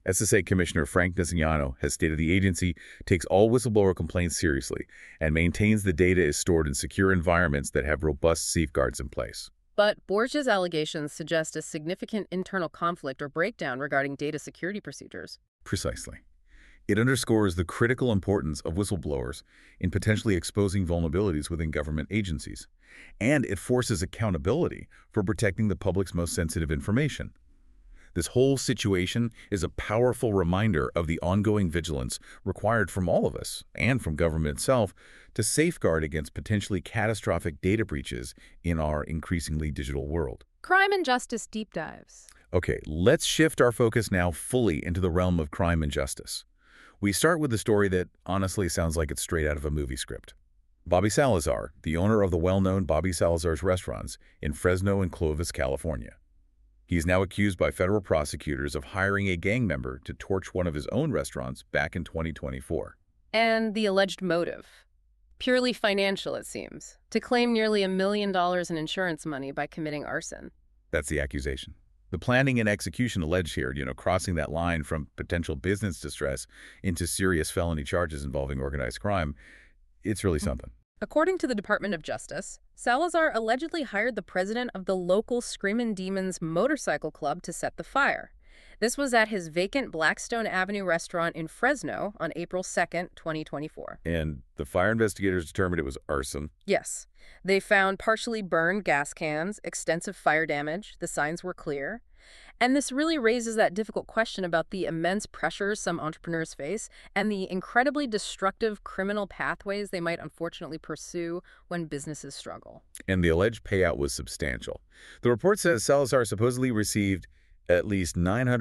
Speaker 1: SSA Commissioner Frank Nisignano has stated the agency takes all whistleblower complaints seriously and maintains the data is stored in secure environments that have robust safeguards in place.
Speaker 2: But Borges' allegations suggest a significant internal conflict or breakdown regarding data security procedures.
Speaker 1: Precisely. It underscores the critical importance of whistleblowers in potentially exposing vulnerabilities within government agencies, and it forces accountability for protecting the public's most sensitive information. This whole situation is a powerful reminder of the ongoing vigilance required from all of us and from government itself to safeguard against potentially catastrophic data breaches in our increasingly digital world.
Speaker 2: Crime and justice deep dives.
Speaker 1: Okay, let's shift our focus now fully into the realm of crime and justice. We start with a story that honestly sounds like it's straight out of a movie script. Bobby Salazar, the owner of the well-known Bobby Salazar's restaurants in Fresno and Clovis, California. He is now accused by federal prosecutors of hiring a gang member to torch one of his own restaurants back in 2024.
Speaker 2: And the alleged motive? Purely financial, it seems, to claim nearly $1 million in insurance money by committing arson.
Speaker 1: That's the accusation. The planning and execution alleged here, crossing that line from potential business distress into serious felony charges involving organized crime, it's really something.
Speaker 2: According to the Department of Justice, Salazar allegedly hired the president of the local Screamin' Demons motorcycle club to set the fire. This was at his vacant Blackstone Avenue restaurant in Fresno on April 2nd, 2024.
Speaker 1: And the fire investigators determined it was arson.
Speaker 2: Yes. They found partially burned gas cans, extensive fire damage, the signs were clear. And this really raises that difficult question about the immense pressures some entrepreneurs face and the incredibly destructive criminal pathways they might unfortunately pursue when businesses struggle.
Speaker 1: And the alleged payout was substantial. The report says Salazar supposedly received at least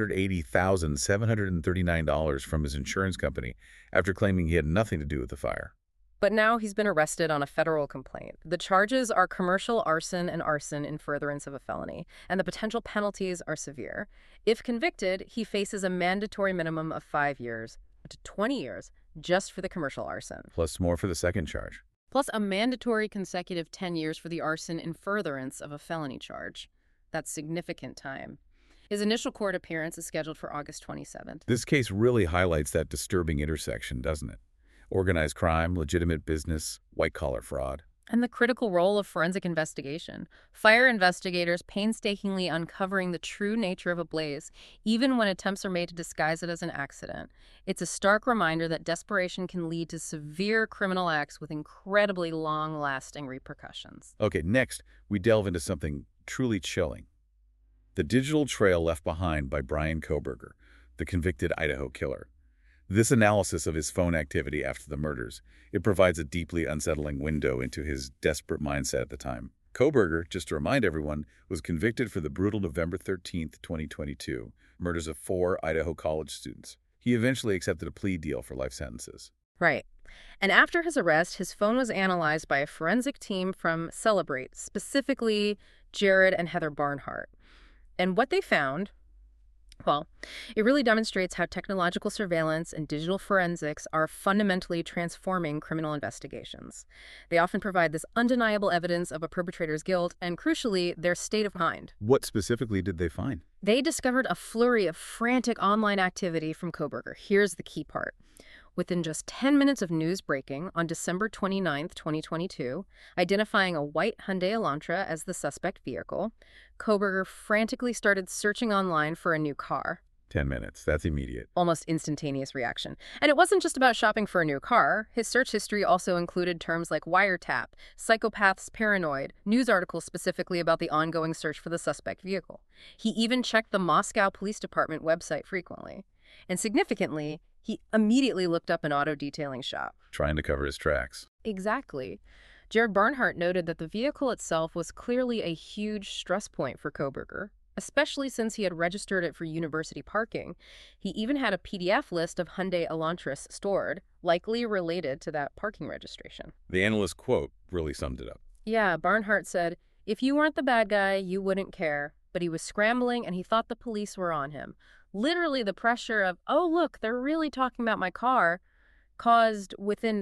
Speaker 1: $980,739 from his insurance company after claiming he had nothing to do with the fire.
Speaker 2: But now he's been arrested on a federal complaint. The charges are commercial arson and arson in furtherance of a felony, and the potential penalties are severe. If convicted, he faces a mandatory minimum of 5 years to 20 years just for the commercial arson.
Speaker 1: Plus more for the second charge.
Speaker 2: Plus a mandatory consecutive 10 years for the arson in furtherance of a felony charge. That's significant time. His initial court appearance is scheduled for August 27th.
Speaker 1: This case really highlights that disturbing intersection, doesn't it? Organized crime, legitimate business, white-collar fraud.
Speaker 2: And the critical role of forensic investigation. Fire investigators painstakingly uncovering the true nature of a blaze, even when attempts are made to disguise it as an accident. It's a stark reminder that desperation can lead to severe criminal acts with incredibly long-lasting repercussions.
Speaker 1: Okay, next, we delve into something truly chilling. The digital trail left behind by Bryan Kohberger, the convicted Idaho killer. This analysis of his phone activity after the murders, it provides a deeply unsettling window into his desperate mindset at the time. Kohberger, just to remind everyone, was convicted for the brutal November 13, 2022, murders of 4 Idaho college students. He eventually accepted a plea deal for life sentences.
Speaker 2: Right. And after his arrest, his phone was analyzed by a forensic team from Celebrate, specifically Jared and Heather Barnhart. And what they found, well, it really demonstrates how technological surveillance and digital forensics are fundamentally transforming criminal investigations. They often provide this undeniable evidence of a perpetrator's guilt and, crucially, their state of mind.
Speaker 1: What specifically did they find?
Speaker 2: They discovered a flurry of frantic online activity from Kohberger. Here's the key part. Within just 10 minutes of news breaking on December 29, 2022, identifying a white Hyundai Elantra as the suspect vehicle, Kohberger frantically started searching online for a new car.
Speaker 1: 10 minutes. That's immediate.
Speaker 2: Almost instantaneous reaction. And it wasn't just about shopping for a new car. His search history also included terms like wiretap, psychopaths paranoid, news articles specifically about the ongoing search for the suspect vehicle. He even checked the Moscow Police Department website frequently. And significantly, he immediately looked up an auto detailing shop.
Speaker 1: Trying to cover his tracks.
Speaker 2: Exactly. Jared Barnhart noted that the vehicle itself was clearly a huge stress point for Kohberger, especially since he had registered it for university parking. He even had a PDF list of Hyundai Elantras stored, likely related to that parking registration.
Speaker 1: The analyst's quote really summed it up.
Speaker 2: Yeah, Barnhart said, "If you weren't the bad guy, you wouldn't care. But he was scrambling and he thought the police were on him. Literally the pressure of, oh, look, they're really talking about my car," caused within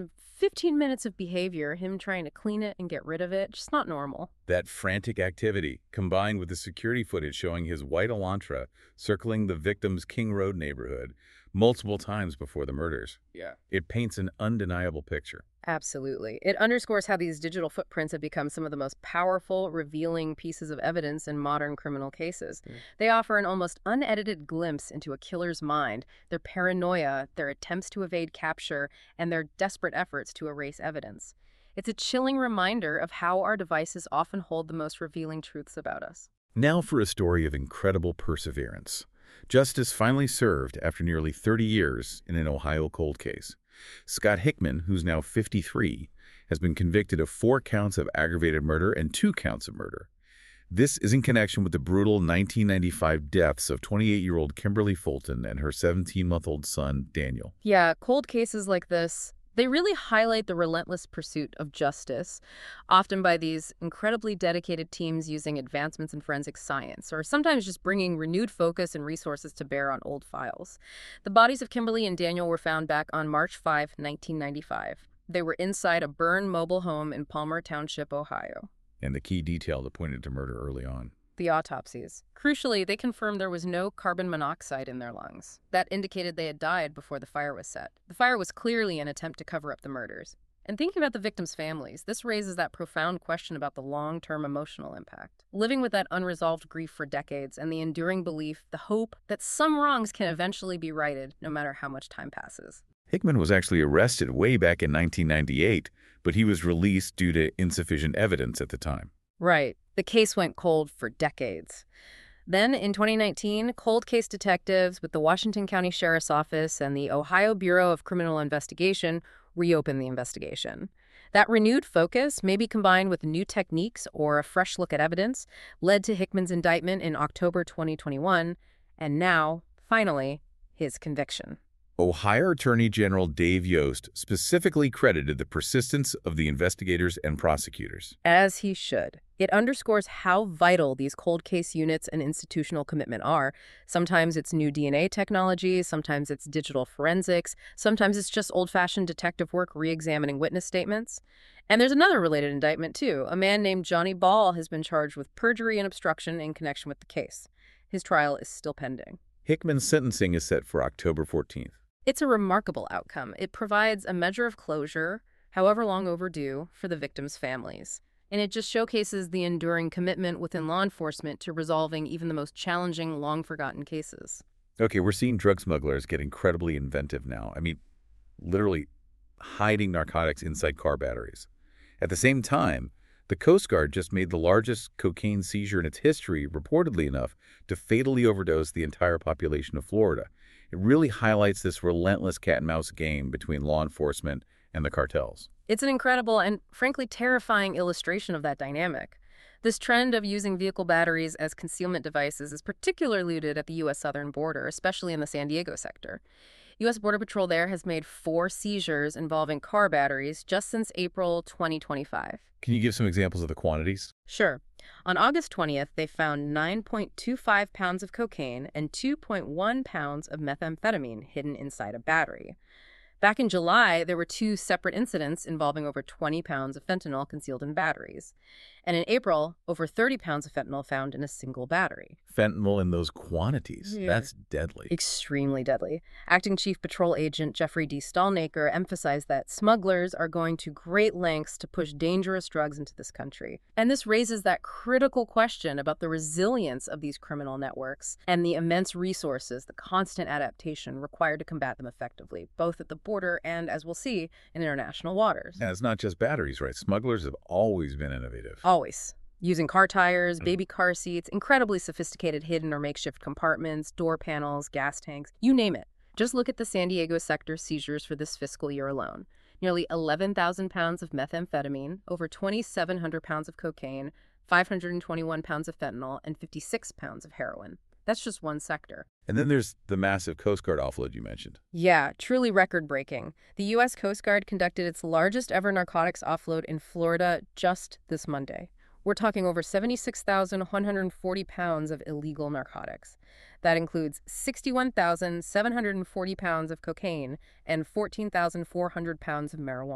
Speaker 2: 15 minutes of behavior, him trying to clean it and get rid of it, just not normal.
Speaker 1: That frantic activity, combined with the security footage showing his white Elantra circling the victim's King Road neighborhood multiple times before the murders.
Speaker 3: Yeah.
Speaker 1: It paints an undeniable picture.
Speaker 2: Absolutely. It underscores how these digital footprints have become some of the most powerful, revealing pieces of evidence in modern criminal cases. They offer an almost unedited glimpse into a killer's mind, their paranoia, their attempts to evade capture, and their desperate efforts to erase evidence. It's a chilling reminder of how our devices often hold the most revealing truths about us.
Speaker 1: Now for a story of incredible perseverance. Justice finally served after nearly 30 years in an Ohio cold case. Scott Hickman, who's now 53, has been convicted of 4 counts of aggravated murder and 2 counts of murder. This is in connection with the brutal 1995 deaths of 28-year-old Kimberly Fulton and her 17-month-old son, Daniel.
Speaker 2: Yeah, cold cases like this, they really highlight the relentless pursuit of justice, often by these incredibly dedicated teams using advancements in forensic science, or sometimes just bringing renewed focus and resources to bear on old files. The bodies of Kimberly and Daniel were found back on March 5, 1995. They were inside a burned mobile home in Palmer Township, Ohio.
Speaker 1: And the key detail that pointed to murder early on.
Speaker 2: The autopsies. Crucially, they confirmed there was no carbon monoxide in their lungs. That indicated they had died before the fire was set. The fire was clearly an attempt to cover up the murders. And thinking about the victims' families, this raises that profound question about the long-term emotional impact. Living with that unresolved grief for decades and the enduring belief, the hope that some wrongs can eventually be righted, no matter how much time passes.
Speaker 1: Hickman was actually arrested way back in 1998, but he was released due to insufficient evidence at the time.
Speaker 2: Right. The case went cold for decades. Then, in 2019, cold case detectives with the Washington County Sheriff's Office and the Ohio Bureau of Criminal Investigation reopened the investigation. That renewed focus, maybe combined with new techniques or a fresh look at evidence, led to Hickman's indictment in October 2021, and now, finally, his conviction.
Speaker 1: Ohio Attorney General Dave Yost specifically credited the persistence of the investigators and prosecutors.
Speaker 2: As he should. It underscores how vital these cold case units and institutional commitment are. Sometimes it's new DNA technology, sometimes it's digital forensics, sometimes it's just old-fashioned detective work re-examining witness statements. And there's another related indictment, too. A man named Johnny Ball has been charged with perjury and obstruction in connection with the case. His trial is still pending.
Speaker 1: Hickman's sentencing is set for October 14th.
Speaker 2: It's a remarkable outcome. It provides a measure of closure, however long overdue, for the victims' families. And it just showcases the enduring commitment within law enforcement to resolving even the most challenging, long-forgotten cases.
Speaker 1: Okay, we're seeing drug smugglers get incredibly inventive now. I mean, literally hiding narcotics inside car batteries. At the same time, the Coast Guard just made the largest cocaine seizure in its history, reportedly enough, to fatally overdose the entire population of Florida. It really highlights this relentless cat-and-mouse game between law enforcement and the cartels.
Speaker 2: It's an incredible and, frankly, terrifying illustration of that dynamic. This trend of using vehicle batteries as concealment devices is particularly rooted at the U.S. southern border, especially in the San Diego sector. U.S. Border Patrol there has made 4 seizures involving car batteries just since April 2025.
Speaker 1: Can you give some examples of the quantities?
Speaker 2: Sure. On August 20th, they found 9.25 pounds of cocaine and 2.1 pounds of methamphetamine hidden inside a battery. Back in July, there were 2 separate incidents involving over 20 pounds of fentanyl concealed in batteries. And in April, over 30 pounds of fentanyl found in a single battery.
Speaker 1: Fentanyl in those quantities.
Speaker 2: Yeah.
Speaker 1: That's deadly.
Speaker 2: Extremely deadly. Acting Chief Patrol Agent Jeffrey D. Stallnaker emphasized that smugglers are going to great lengths to push dangerous drugs into this country. And this raises that critical question about the resilience of these criminal networks and the immense resources, the constant adaptation required to combat them effectively, both at the border and, as we'll see, in international waters.
Speaker 1: And it's not just batteries, right? Smugglers have always been innovative.
Speaker 2: Always. Using car tires, baby car seats, incredibly sophisticated hidden or makeshift compartments, door panels, gas tanks, you name it. Just look at the San Diego sector seizures for this fiscal year alone. Nearly 11,000 pounds of methamphetamine, over 2,700 pounds of cocaine, 521 pounds of fentanyl, and 56 pounds of heroin. That's just one sector.
Speaker 1: And then there's the massive Coast Guard offload you mentioned.
Speaker 2: Yeah, truly record-breaking. The U.S. Coast Guard conducted its largest ever narcotics offload in Florida just this Monday. We're talking over 76,140 pounds of illegal narcotics. That includes 61,740 pounds of cocaine and 14,400 pounds of marijuana.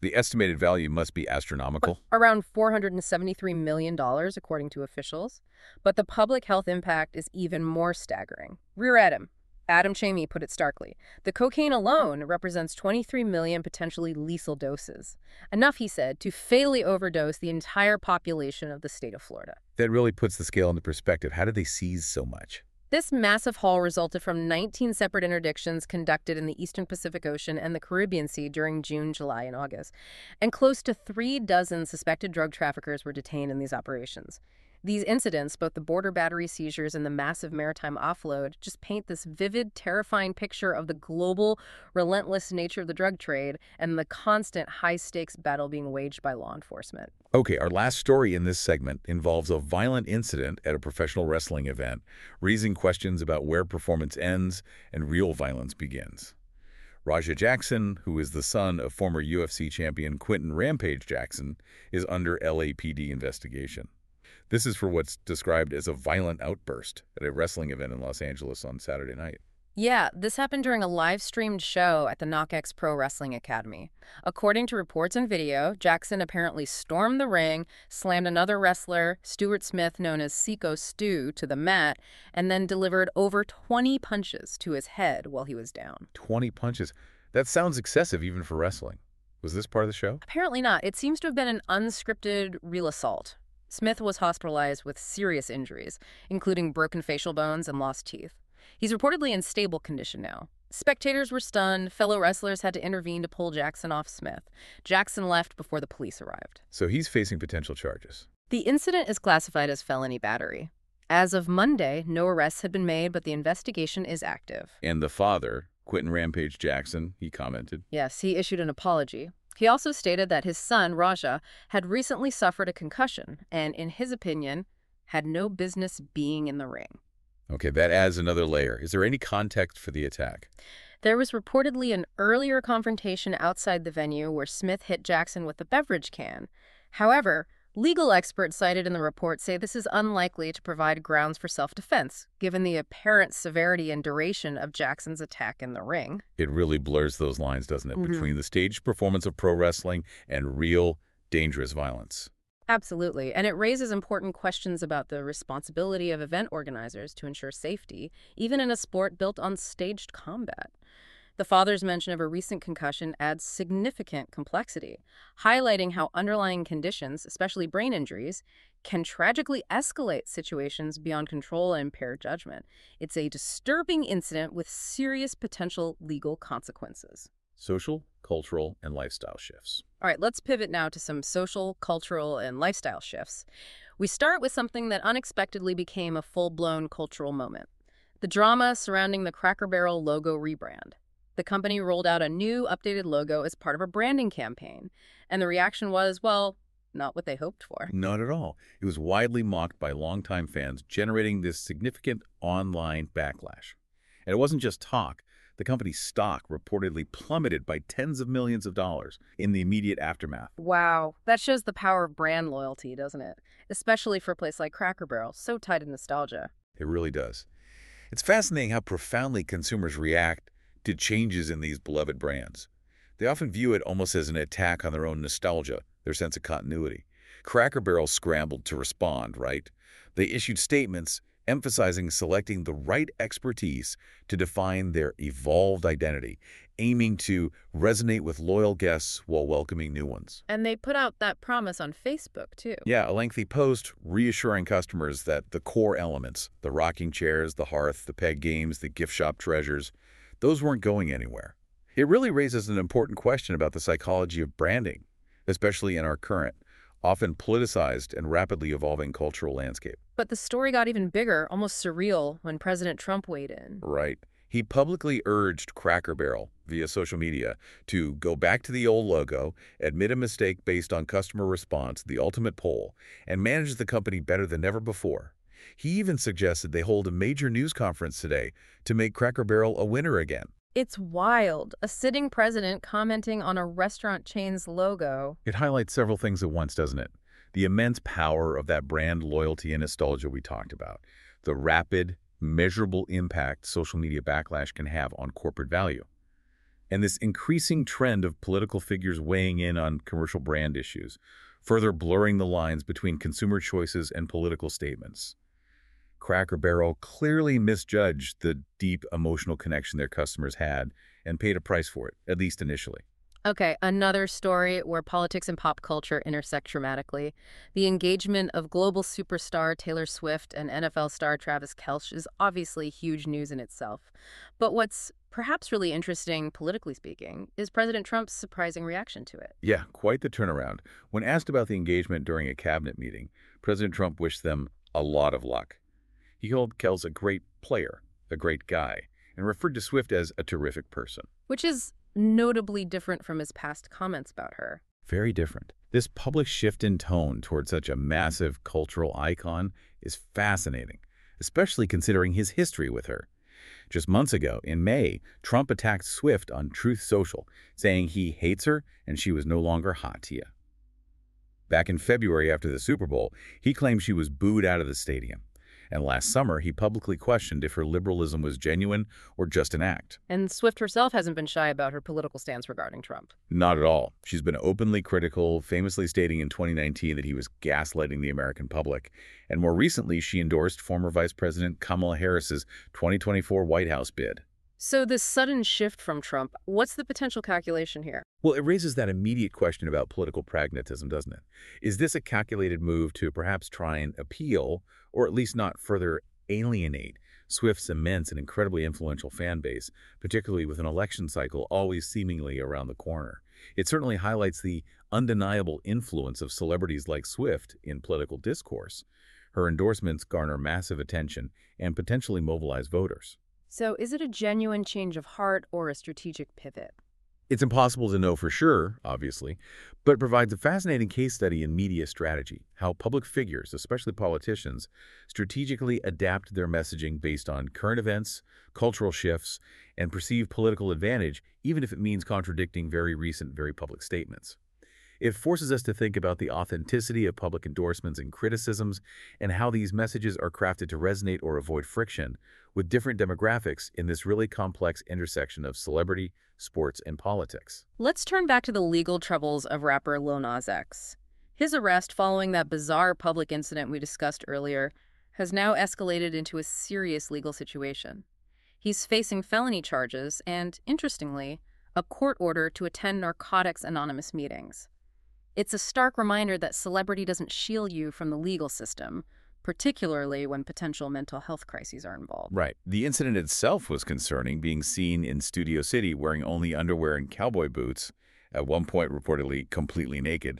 Speaker 1: The estimated value must be astronomical.
Speaker 2: Around $473 million, according to officials. But the public health impact is even more staggering. Rear Adam Chamey put it starkly. The cocaine alone represents 23 million potentially lethal doses. Enough, he said, to fatally overdose the entire population of the state of Florida.
Speaker 1: That really puts the scale into perspective. How did they seize so much?
Speaker 2: This massive haul resulted from 19 separate interdictions conducted in the Eastern Pacific Ocean and the Caribbean Sea during June, July, and August. And close to 36 suspected drug traffickers were detained in these operations. These incidents, both the border battery seizures and the massive maritime offload, just paint this vivid, terrifying picture of the global, relentless nature of the drug trade and the constant high-stakes battle being waged by law enforcement.
Speaker 1: Okay, our last story in this segment involves a violent incident at a professional wrestling event, raising questions about where performance ends and real violence begins. Raja Jackson, who is the son of former UFC champion Quinton Rampage Jackson, is under LAPD investigation. This is for what's described as a violent outburst at a wrestling event in Los Angeles on Saturday night.
Speaker 2: Yeah, this happened during a live-streamed show at the KnockX Pro Wrestling Academy. According to reports and video, Jackson apparently stormed the ring, slammed another wrestler, Stuart Smith, known as Seco Stu, to the mat, and then delivered over 20 punches to his head while he was down.
Speaker 1: 20 punches. That sounds excessive even for wrestling. Was this part of the show?
Speaker 2: Apparently not. It seems to have been an unscripted real assault. Smith was hospitalized with serious injuries, including broken facial bones and lost teeth. He's reportedly in stable condition now. Spectators were stunned. Fellow wrestlers had to intervene to pull Jackson off Smith. Jackson left before the police arrived.
Speaker 1: So he's facing potential charges.
Speaker 2: The incident is classified as felony battery. As of Monday, no arrests had been made, but the investigation is active.
Speaker 1: And the father, Quinton Rampage Jackson, he commented.
Speaker 2: Yes, he issued an apology. He also stated that his son, Raja, had recently suffered a concussion and, in his opinion, had no business being in the ring.
Speaker 1: Okay, that adds another layer. Is there any context for the attack?
Speaker 2: There was reportedly an earlier confrontation outside the venue where Smith hit Jackson with a beverage can. However, legal experts cited in the report say this is unlikely to provide grounds for self-defense, given the apparent severity and duration of Jackson's attack in the ring.
Speaker 1: It really blurs those lines, doesn't it, between the staged performance of pro wrestling and real, dangerous violence.
Speaker 2: Absolutely, and it raises important questions about the responsibility of event organizers to ensure safety, even in a sport built on staged combat. The father's mention of a recent concussion adds significant complexity, highlighting how underlying conditions, especially brain injuries, can tragically escalate situations beyond control and impair judgment. It's a disturbing incident with serious potential legal consequences.
Speaker 1: Social, cultural, and lifestyle shifts.
Speaker 2: All right, let's pivot now to some social, cultural, and lifestyle shifts. We start with something that unexpectedly became a full-blown cultural moment: the drama surrounding the Cracker Barrel logo rebrand. The company rolled out a new, updated logo as part of a branding campaign, and the reaction was, well, not what they hoped for.
Speaker 1: Not at all. It was widely mocked by longtime fans, generating this significant online backlash. And it wasn't just talk. The company's stock reportedly plummeted by tens of millions of dollars in the immediate aftermath.
Speaker 2: Wow, that shows the power of brand loyalty, doesn't it? Especially for a place like Cracker Barrel, so tied to nostalgia.
Speaker 1: It really does. It's fascinating how profoundly consumers react to changes in these beloved brands. They often view it almost as an attack on their own nostalgia, their sense of continuity. Cracker Barrel scrambled to respond, right? They issued statements emphasizing selecting the right expertise to define their evolved identity, aiming to resonate with loyal guests while welcoming new ones.
Speaker 2: And they put out that promise on Facebook, too.
Speaker 1: Yeah, a lengthy post reassuring customers that the core elements, the rocking chairs, the hearth, the peg games, the gift shop treasures, those weren't going anywhere. It really raises an important question about the psychology of branding, especially in our current, often politicized and rapidly evolving cultural landscape.
Speaker 2: But the story got even bigger, almost surreal, when President Trump weighed in.
Speaker 1: Right. He publicly urged Cracker Barrel, via social media, to go back to the old logo, admit a mistake based on customer response, the ultimate poll, and manage the company better than ever before. He even suggested they hold a major news conference today to make Cracker Barrel a winner again.
Speaker 2: It's wild. A sitting president commenting on a restaurant chain's logo.
Speaker 1: It highlights several things at once, doesn't it? The immense power of that brand loyalty and nostalgia we talked about. The rapid, measurable impact social media backlash can have on corporate value. And this increasing trend of political figures weighing in on commercial brand issues, further blurring the lines between consumer choices and political statements. Cracker Barrel clearly misjudged the deep emotional connection their customers had and paid a price for it, at least initially.
Speaker 2: Okay, another story where politics and pop culture intersect dramatically. The engagement of global superstar Taylor Swift and NFL star Travis Kelce is obviously huge news in itself. But what's perhaps really interesting, politically speaking, is President Trump's surprising reaction to it.
Speaker 1: Yeah, quite the turnaround. When asked about the engagement during a cabinet meeting, President Trump wished them a lot of luck. He called Kelce a great player, a great guy, and referred to Swift as a terrific person.
Speaker 2: Which is notably different from his past comments about her.
Speaker 1: Very different. This public shift in tone toward such a massive cultural icon is fascinating, especially considering his history with her. Just months ago, in May, Trump attacked Swift on Truth Social, saying he hates her and she was no longer hot to you. Back in February after the Super Bowl, he claimed she was booed out of the stadium. And last summer, he publicly questioned if her liberalism was genuine or just an act.
Speaker 2: And Swift herself hasn't been shy about her political stance regarding Trump.
Speaker 1: Not at all. She's been openly critical, famously stating in 2019 that he was gaslighting the American public. And more recently, she endorsed former Vice President Kamala Harris's 2024 White House bid.
Speaker 2: So this sudden shift from Trump, what's the potential calculation here?
Speaker 1: Well, it raises that immediate question about political pragmatism, doesn't it? Is this a calculated move to perhaps try and appeal, or at least not further alienate, Swift's immense and incredibly influential fan base, particularly with an election cycle always seemingly around the corner? It certainly highlights the undeniable influence of celebrities like Swift in political discourse. Her endorsements garner massive attention and potentially mobilize voters.
Speaker 2: So is it a genuine change of heart or a strategic pivot?
Speaker 1: It's impossible to know for sure, obviously, but it provides a fascinating case study in media strategy, how public figures, especially politicians, strategically adapt their messaging based on current events, cultural shifts, and perceived political advantage, even if it means contradicting very recent, very public statements. It forces us to think about the authenticity of public endorsements and criticisms and how these messages are crafted to resonate or avoid friction with different demographics in this really complex intersection of celebrity, sports, and politics.
Speaker 2: Let's turn back to the legal troubles of rapper Lil Nas X. His arrest following that bizarre public incident we discussed earlier has now escalated into a serious legal situation. He's facing felony charges and, interestingly, a court order to attend Narcotics Anonymous meetings. It's a stark reminder that celebrity doesn't shield you from the legal system, particularly when potential mental health crises are involved.
Speaker 1: Right. The incident itself was concerning, being seen in Studio City wearing only underwear and cowboy boots, at one point reportedly completely naked.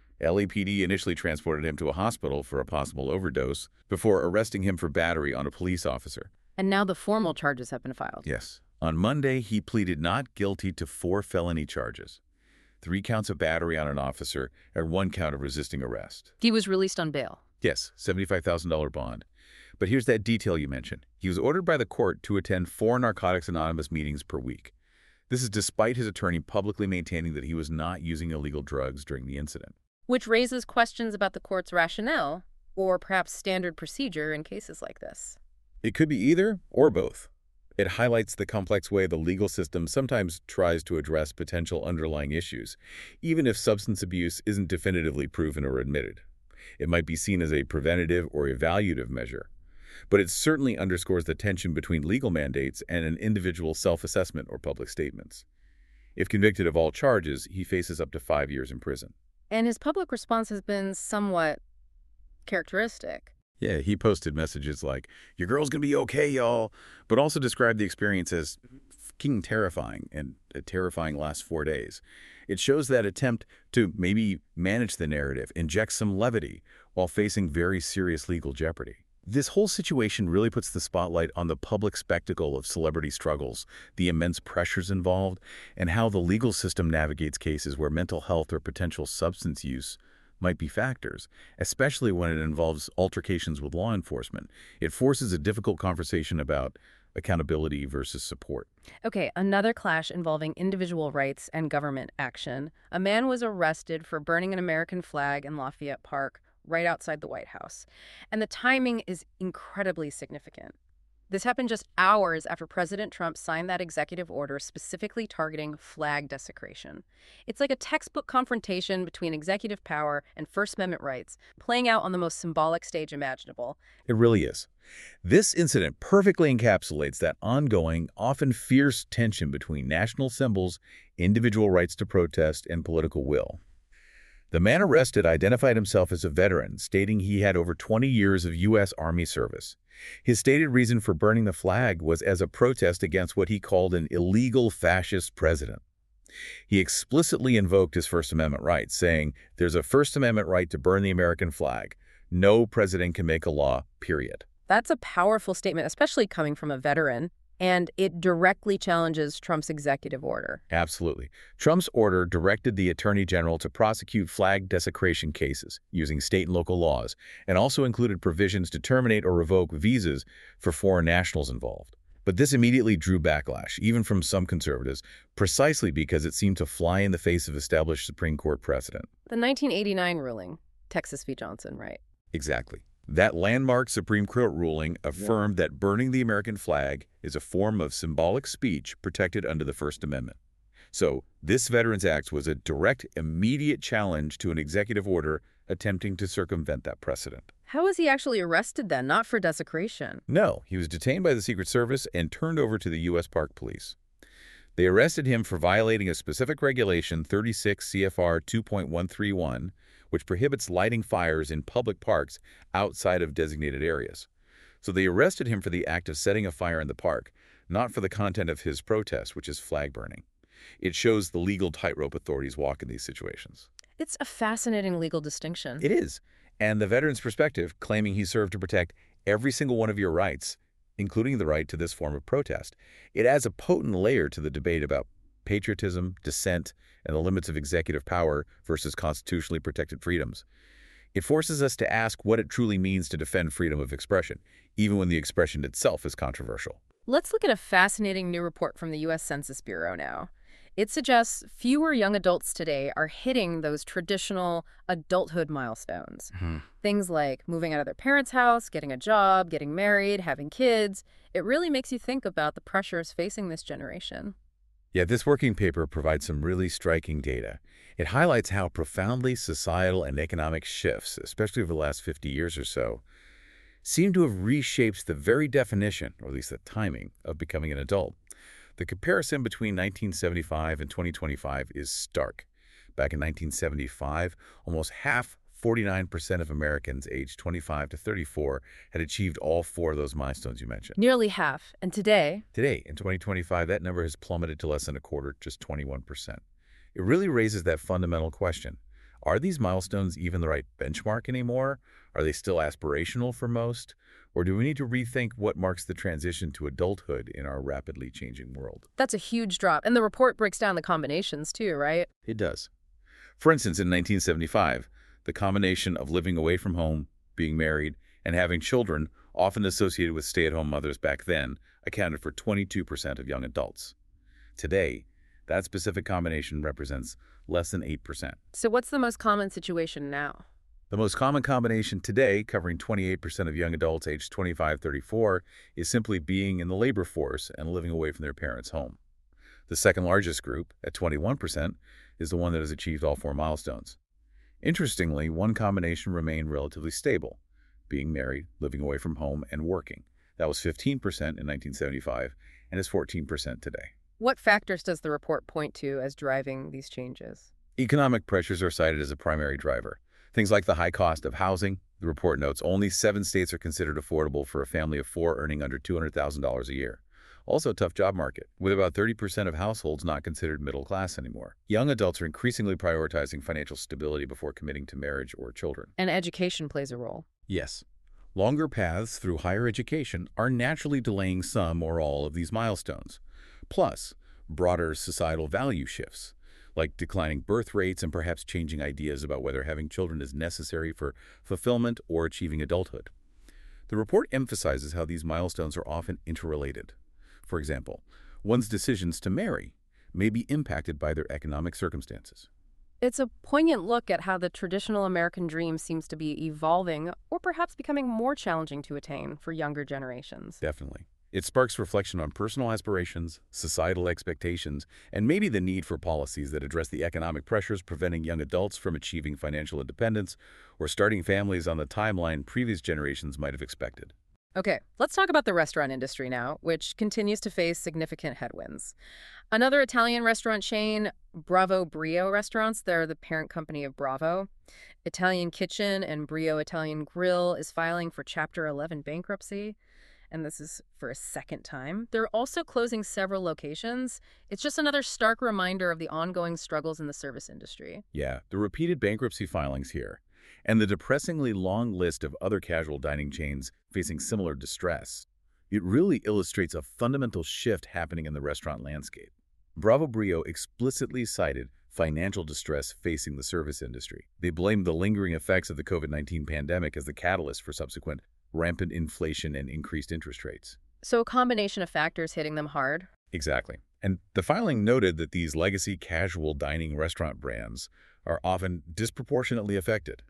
Speaker 1: LAPD initially transported him to a hospital for a possible overdose before arresting him for battery on a police officer.
Speaker 2: And now the formal charges have been filed.
Speaker 1: Yes. On Monday, he pleaded not guilty to 4 felony charges. 3 counts of battery on an officer, and 1 count of resisting arrest.
Speaker 2: He was released on bail.
Speaker 1: Yes, $75,000 bond. But here's that detail you mentioned. He was ordered by the court to attend 4 Narcotics Anonymous meetings per week. This is despite his attorney publicly maintaining that he was not using illegal drugs during the incident.
Speaker 2: Which raises questions about the court's rationale, or perhaps standard procedure in cases like this.
Speaker 1: It could be either or both. It highlights the complex way the legal system sometimes tries to address potential underlying issues, even if substance abuse isn't definitively proven or admitted. It might be seen as a preventative or evaluative measure, but it certainly underscores the tension between legal mandates and an individual's self-assessment or public statements. If convicted of all charges, he faces up to 5 years in prison.
Speaker 2: And his public response has been somewhat characteristic.
Speaker 1: Yeah, he posted messages like, "Your girl's gonna be okay, y'all," but also described the experience as fucking terrifying and a terrifying last 4 days. It shows that attempt to maybe manage the narrative, inject some levity, while facing very serious legal jeopardy. This whole situation really puts the spotlight on the public spectacle of celebrity struggles, the immense pressures involved, and how the legal system navigates cases where mental health or potential substance use might be factors, especially when it involves altercations with law enforcement. It forces a difficult conversation about accountability versus support.
Speaker 2: Okay, another clash involving individual rights and government action. A man was arrested for burning an American flag in Lafayette Park right outside the White House. And the timing is incredibly significant. This happened just hours after President Trump signed that executive order specifically targeting flag desecration. It's like a textbook confrontation between executive power and First Amendment rights, playing out on the most symbolic stage imaginable.
Speaker 1: It really is. This incident perfectly encapsulates that ongoing, often fierce tension between national symbols, individual rights to protest, and political will. The man arrested identified himself as a veteran, stating he had over 20 years of U.S. Army service. His stated reason for burning the flag was as a protest against what he called an illegal fascist president. He explicitly invoked his First Amendment rights, saying, "There's a First Amendment right to burn the American flag. No president can make a law, period."
Speaker 2: That's a powerful statement, especially coming from a veteran, and it directly challenges Trump's executive order.
Speaker 1: Absolutely. Trump's order directed the Attorney General to prosecute flag desecration cases using state and local laws, and also included provisions to terminate or revoke visas for foreign nationals involved. But this immediately drew backlash, even from some conservatives, precisely because it seemed to fly in the face of established Supreme Court precedent.
Speaker 2: The 1989 ruling, Texas v. Johnson, right?
Speaker 1: Exactly. That landmark Supreme Court ruling affirmed that burning the American flag is a form of symbolic speech protected under the First Amendment. So this Veterans Act was a direct, immediate challenge to an executive order attempting to circumvent that precedent.
Speaker 2: How was he actually arrested then, not for desecration?
Speaker 1: No, he was detained by the Secret Service and turned over to the U.S. Park Police. They arrested him for violating a specific regulation, 36 CFR 2.131, which prohibits lighting fires in public parks outside of designated areas. So they arrested him for the act of setting a fire in the park, not for the content of his protest, which is flag burning. It shows the legal tightrope authorities walk in these situations.
Speaker 2: It's a fascinating legal distinction.
Speaker 1: It is. And the veteran's perspective, claiming he served to protect every single one of your rights, including the right to this form of protest, it adds a potent layer to the debate about patriotism, dissent, and the limits of executive power versus constitutionally protected freedoms. It forces us to ask what it truly means to defend freedom of expression, even when the expression itself is controversial.
Speaker 2: Let's look at a fascinating new report from the U.S. Census Bureau now. It suggests fewer young adults today are hitting those traditional adulthood milestones. Things like moving out of their parents' house, getting a job, getting married, having kids. It really makes you think about the pressures facing this generation.
Speaker 1: Yeah, this working paper provides some really striking data. It highlights how profoundly societal and economic shifts, especially over the last 50 years or so, seem to have reshaped the very definition, or at least the timing, of becoming an adult. The comparison between 1975 and 2025 is stark. Back in 1975, almost half, 49% of Americans aged 25 to 34 had achieved all four of those milestones you mentioned.
Speaker 2: Nearly half. And today?
Speaker 1: Today, in 2025, that number has plummeted to less than a quarter, just 21%. It really raises that fundamental question. Are these milestones even the right benchmark anymore? Are they still aspirational for most? Or do we need to rethink what marks the transition to adulthood in our rapidly changing world?
Speaker 2: That's a huge drop. And the report breaks down the combinations too, right?
Speaker 1: It does. For instance, in 1975, the combination of living away from home, being married, and having children, often associated with stay-at-home mothers back then, accounted for 22% of young adults. Today, that specific combination represents less than 8%.
Speaker 2: So what's the most common situation now?
Speaker 1: The most common combination today, covering 28% of young adults aged 25-34, is simply being in the labor force and living away from their parents' home. The second largest group, at 21%, is the one that has achieved all four milestones. Interestingly, one combination remained relatively stable, being married, living away from home, and working. That was 15% in 1975 and is 14% today.
Speaker 2: What factors does the report point to as driving these changes?
Speaker 1: Economic pressures are cited as a primary driver. Things like the high cost of housing. The report notes only 7 states are considered affordable for a family of 4 earning under $200,000 a year. Also a tough job market, with about 30% of households not considered middle class anymore. Young adults are increasingly prioritizing financial stability before committing to marriage or children.
Speaker 2: And education plays a role.
Speaker 1: Yes. Longer paths through higher education are naturally delaying some or all of these milestones. Plus, broader societal value shifts, like declining birth rates and perhaps changing ideas about whether having children is necessary for fulfillment or achieving adulthood. The report emphasizes how these milestones are often interrelated. For example, one's decisions to marry may be impacted by their economic circumstances.
Speaker 2: It's a poignant look at how the traditional American dream seems to be evolving or perhaps becoming more challenging to attain for younger generations.
Speaker 1: Definitely. It sparks reflection on personal aspirations, societal expectations, and maybe the need for policies that address the economic pressures preventing young adults from achieving financial independence or starting families on the timeline previous generations might have expected.
Speaker 2: Okay, let's talk about the restaurant industry now, which continues to face significant headwinds. Another Italian restaurant chain, Bravo Brio Restaurants, they're the parent company of Bravo. Italian Kitchen and Brio Italian Grill is filing for Chapter 11 bankruptcy, and this is for a second time. They're also closing several locations. It's just another stark reminder of the ongoing struggles in the service industry.
Speaker 1: Yeah, the repeated bankruptcy filings here, and the depressingly long list of other casual dining chains facing similar distress. It really illustrates a fundamental shift happening in the restaurant landscape. Bravo Brio explicitly cited financial distress facing the service industry. They blamed the lingering effects of the COVID-19 pandemic as the catalyst for subsequent rampant inflation and increased interest rates.
Speaker 2: So a combination of factors hitting them hard.
Speaker 1: Exactly. And the filing noted that these legacy casual dining restaurant brands are often disproportionately affected.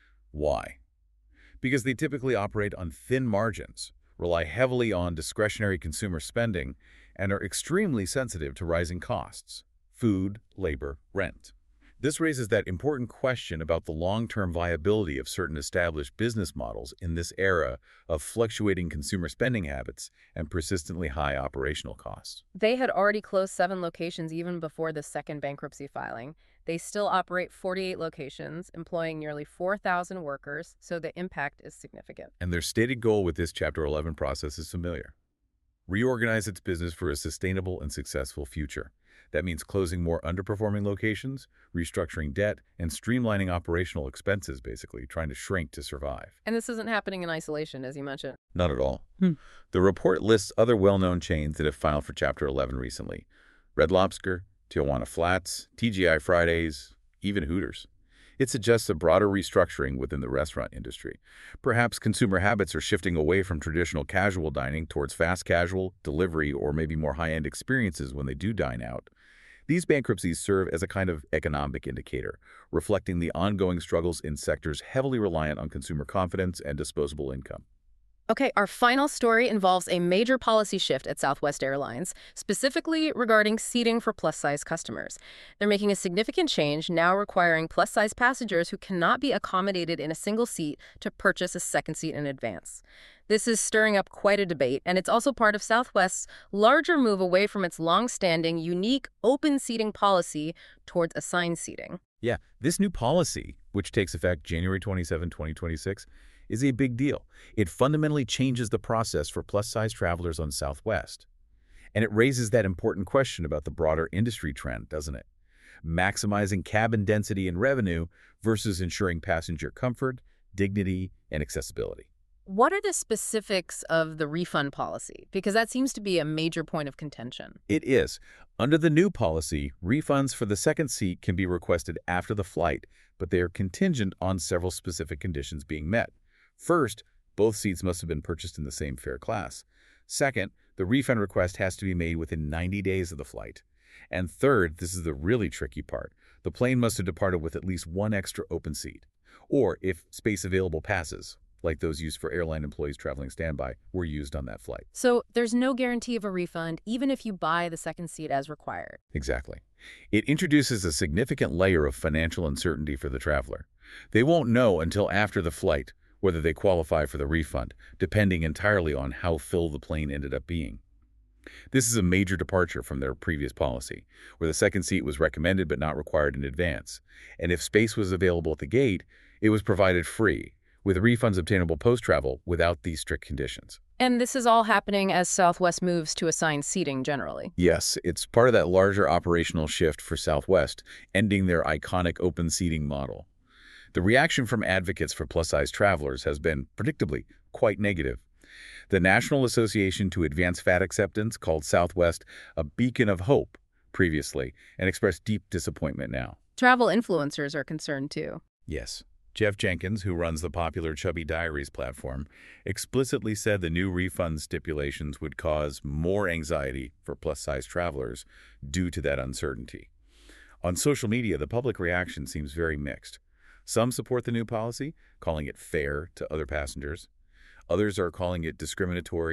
Speaker 1: Why? Because they typically operate on thin margins, rely heavily on discretionary consumer spending, and are extremely sensitive to rising costs: food, labor, rent. This raises that important question about the long-term viability of certain established business models in this era of fluctuating consumer spending habits and persistently high operational costs.
Speaker 2: They had already closed 7 locations even before the second bankruptcy filing. They still operate 48 locations, employing nearly 4,000 workers, so the impact is significant.
Speaker 1: And their stated goal with this Chapter 11 process is familiar: reorganize its business for a sustainable and successful future. That means closing more underperforming locations, restructuring debt, and streamlining operational expenses, basically, trying to shrink to survive.
Speaker 2: And this isn't happening in isolation, as you mentioned.
Speaker 1: Not at all. The report lists other well-known chains that have filed for Chapter 11 recently: Red Lobster, Tijuana Flats, TGI Fridays, even Hooters. It suggests a broader restructuring within the restaurant industry. Perhaps consumer habits are shifting away from traditional casual dining towards fast casual, delivery, or maybe more high-end experiences when they do dine out. These bankruptcies serve as a kind of economic indicator, reflecting the ongoing struggles in sectors heavily reliant on consumer confidence and disposable income.
Speaker 2: Okay, our final story involves a major policy shift at Southwest Airlines, specifically regarding seating for plus-size customers. They're making a significant change, now requiring plus-size passengers who cannot be accommodated in a single seat to purchase a second seat in advance. This is stirring up quite a debate, and it's also part of Southwest's larger move away from its long-standing, unique, open seating policy towards assigned seating.
Speaker 1: Yeah, this new policy, which takes effect January 27, 2026, is a big deal. It fundamentally changes the process for plus-size travelers on Southwest. And it raises that important question about the broader industry trend, doesn't it? Maximizing cabin density and revenue versus ensuring passenger comfort, dignity, and accessibility.
Speaker 2: What are the specifics of the refund policy? Because that seems to be a major point of contention.
Speaker 1: It is. Under the new policy, refunds for the second seat can be requested after the flight, but they are contingent on several specific conditions being met. First, both seats must have been purchased in the same fare class. Second, the refund request has to be made within 90 days of the flight. And third, this is the really tricky part, the plane must have departed with at least one extra open seat. Or if space available passes, like those used for airline employees traveling standby, were used on that flight.
Speaker 2: So there's no guarantee of a refund, even if you buy the second seat as required.
Speaker 1: Exactly. It introduces a significant layer of financial uncertainty for the traveler. They won't know until after the flight whether they qualify for the refund, depending entirely on how full the plane ended up being. This is a major departure from their previous policy, where the second seat was recommended but not required in advance. And if space was available at the gate, it was provided free, with refunds obtainable post-travel without these strict conditions.
Speaker 2: And this is all happening as Southwest moves to assigned seating generally.
Speaker 1: Yes, it's part of that larger operational shift for Southwest, ending their iconic open seating model. The reaction from advocates for plus-size travelers has been, predictably, quite negative. The National Association to Advance Fat Acceptance called Southwest a beacon of hope previously and expressed deep disappointment now.
Speaker 2: Travel influencers are concerned too.
Speaker 1: Yes. Jeff Jenkins, who runs the popular Chubby Diaries platform, explicitly said the new refund stipulations would cause more anxiety for plus-size travelers due to that uncertainty. On social media, the public reaction seems very mixed. Some support the new policy, calling it fair to other passengers. Others are calling it discriminatory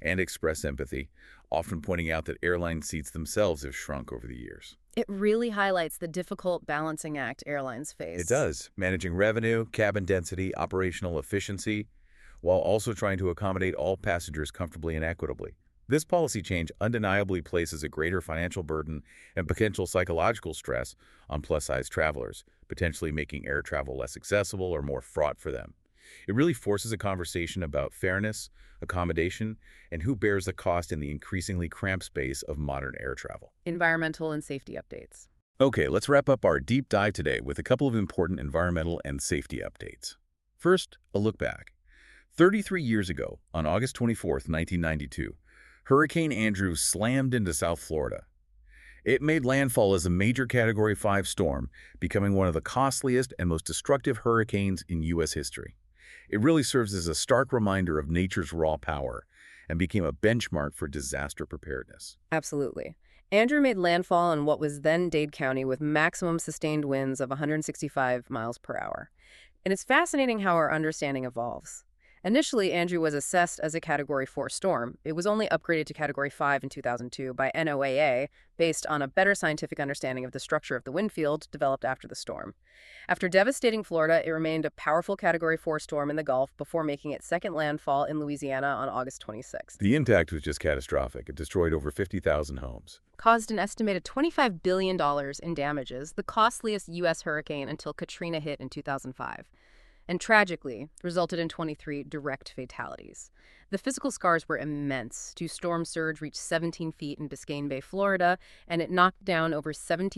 Speaker 1: and express empathy, often pointing out that airline seats themselves have shrunk over the years.
Speaker 2: It really highlights the difficult balancing act airlines
Speaker 1: It
Speaker 2: face.
Speaker 1: does, managing revenue, cabin density, operational efficiency, while also trying to accommodate all passengers comfortably and equitably. This policy change undeniably places a greater financial burden and potential psychological stress on plus-size travelers, potentially making air travel less accessible or more fraught for them. It really forces a conversation about fairness, accommodation, and who bears the cost in the increasingly cramped space of modern air travel.
Speaker 2: Environmental and safety updates.
Speaker 1: Okay, let's wrap up our deep dive today with a couple of important environmental and safety updates. First, a look back. 33 years ago, on August 24, 1992, Hurricane Andrew slammed into South Florida. It made landfall as a major Category 5 storm, becoming one of the costliest and most destructive hurricanes in U.S. history. It really serves as a stark reminder of nature's raw power and became a benchmark for disaster preparedness.
Speaker 2: Absolutely. Andrew made landfall in what was then Dade County with maximum sustained winds of 165 miles per hour. And it's fascinating how our understanding evolves. Initially, Andrew was assessed as a Category 4 storm. It was only upgraded to Category 5 in 2002 by NOAA based on a better scientific understanding of the structure of the wind field developed after the storm. After devastating Florida, it remained a powerful Category 4 storm in the Gulf before making its second landfall in Louisiana on August 26th.
Speaker 1: The impact was just catastrophic. It destroyed over 50,000 homes.
Speaker 2: Caused an estimated $25 billion in damages, the costliest U.S. hurricane until Katrina hit in 2005. And tragically, resulted in 23 direct fatalities. The physical scars were immense. Storm surge reached 17 feet in Biscayne Bay, Florida, and it knocked down over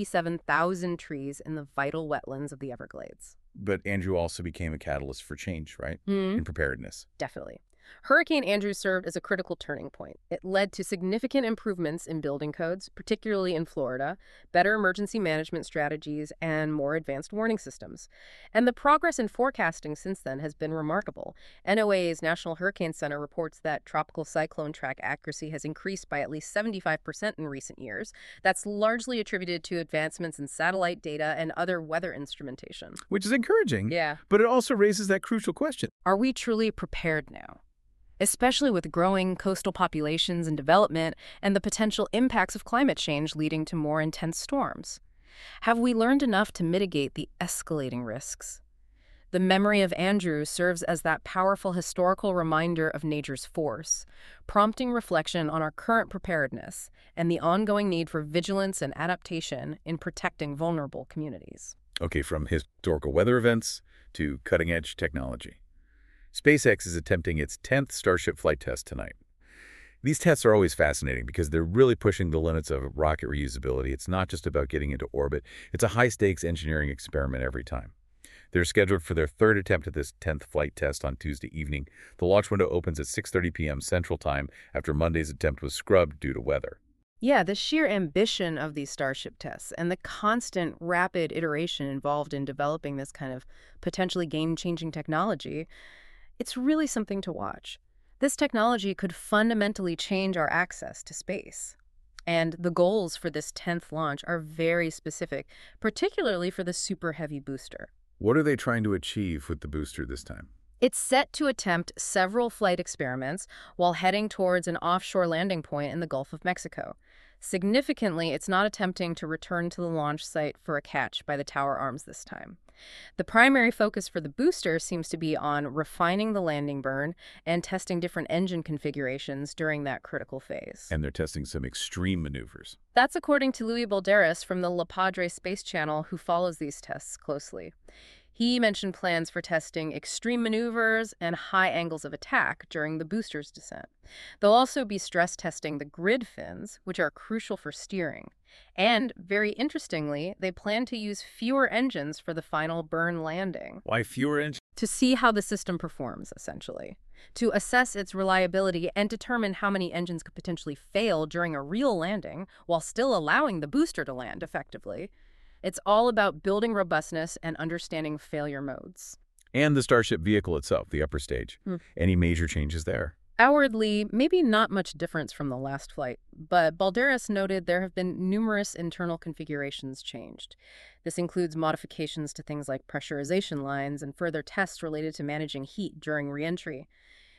Speaker 2: 77,000 trees in the vital wetlands of the Everglades.
Speaker 1: But Andrew also became a catalyst for change, right? In preparedness.
Speaker 2: Definitely. Hurricane Andrew served as a critical turning point. It led to significant improvements in building codes, particularly in Florida, better emergency management strategies, and more advanced warning systems. And the progress in forecasting since then has been remarkable. NOAA's National Hurricane Center reports that tropical cyclone track accuracy has increased by at least 75% in recent years. That's largely attributed to advancements in satellite data and other weather instrumentation.
Speaker 1: Which is encouraging,
Speaker 2: Yeah.
Speaker 1: but it also raises that crucial question.
Speaker 2: Are we truly prepared now? Especially with growing coastal populations and development and the potential impacts of climate change leading to more intense storms. Have we learned enough to mitigate the escalating risks? The memory of Andrew serves as that powerful historical reminder of nature's force, prompting reflection on our current preparedness and the ongoing need for vigilance and adaptation in protecting vulnerable communities.
Speaker 1: Okay, from historical weather events to cutting-edge technology. SpaceX is attempting its 10th Starship flight test tonight. These tests are always fascinating because they're really pushing the limits of rocket reusability. It's not just about getting into orbit. It's a high-stakes engineering experiment every time. They're scheduled for their third attempt at this 10th flight test on Tuesday evening. The launch window opens at 6:30 p.m. Central Time after Monday's attempt was scrubbed due to weather.
Speaker 2: Yeah, the sheer ambition of these Starship tests and the constant, rapid iteration involved in developing this kind of potentially game-changing technology, it's really something to watch. This technology could fundamentally change our access to space. And the goals for this 10th launch are very specific, particularly for the Super Heavy booster.
Speaker 1: What are they trying to achieve with the booster this time?
Speaker 2: It's set to attempt several flight experiments while heading towards an offshore landing point in the Gulf of Mexico. Significantly, it's not attempting to return to the launch site for a catch by the tower arms this time. The primary focus for the booster seems to be on refining the landing burn and testing different engine configurations during that critical phase.
Speaker 1: And they're testing some extreme maneuvers.
Speaker 2: That's according to Luis Balderas from the La Padre Space Channel, who follows these tests closely. He mentioned plans for testing extreme maneuvers and high angles of attack during the booster's descent. They'll also be stress testing the grid fins, which are crucial for steering. And, very interestingly, they plan to use fewer engines for the final burn landing.
Speaker 1: Why fewer engines?
Speaker 2: To see how the system performs, essentially. To assess its reliability and determine how many engines could potentially fail during a real landing while still allowing the booster to land effectively. It's all about building robustness and understanding failure modes.
Speaker 1: And the Starship vehicle itself, the upper stage. Any major changes there?
Speaker 2: Outwardly, maybe not much difference from the last flight, but Balderas noted there have been numerous internal configurations changed. This includes modifications to things like pressurization lines and further tests related to managing heat during re-entry.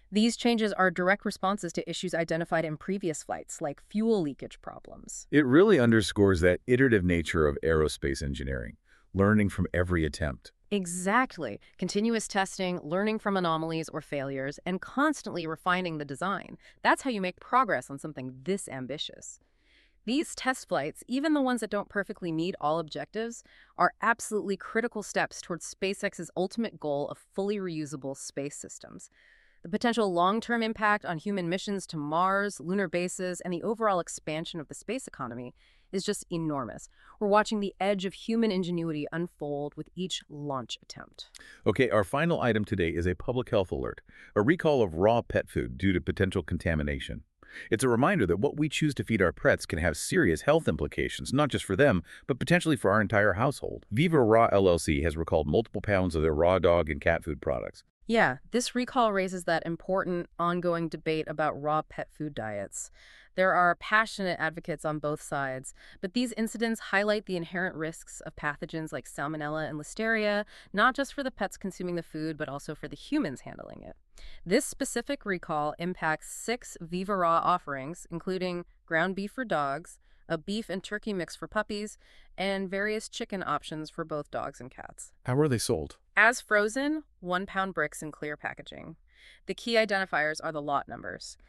Speaker 2: These changes are direct responses to issues identified in previous flights, like fuel leakage problems.
Speaker 1: It really underscores that iterative nature of aerospace engineering, learning from every attempt.
Speaker 2: Exactly. Continuous testing, learning from anomalies or failures, and constantly refining the design. That's how you make progress on something this ambitious. These test flights, even the ones that don't perfectly meet all objectives, are absolutely critical steps towards SpaceX's ultimate goal of fully reusable space systems. The potential long-term impact on human missions to Mars, lunar bases, and the overall expansion of the space economy is just enormous. We're watching the edge of human ingenuity unfold with each launch attempt.
Speaker 1: Okay, our final item today is a public health alert, a recall of raw pet food due to potential contamination. It's a reminder that what we choose to feed our pets can have serious health implications, not just for them, but potentially for our entire household. Viva Raw LLC has recalled multiple pounds of their raw dog and cat food products.
Speaker 2: Yeah, this recall raises that important ongoing debate about raw pet food diets. There are passionate advocates on both sides, but these incidents highlight the inherent risks of pathogens like Salmonella and Listeria, not just for the pets consuming the food, but also for the humans handling it. This specific recall impacts 6 Viva Raw offerings, including ground beef for dogs, a beef and turkey mix for puppies, and various chicken options for both dogs and cats.
Speaker 1: How are they sold?
Speaker 2: As frozen, 1-pound bricks in clear packaging. The key identifiers are the lot numbers: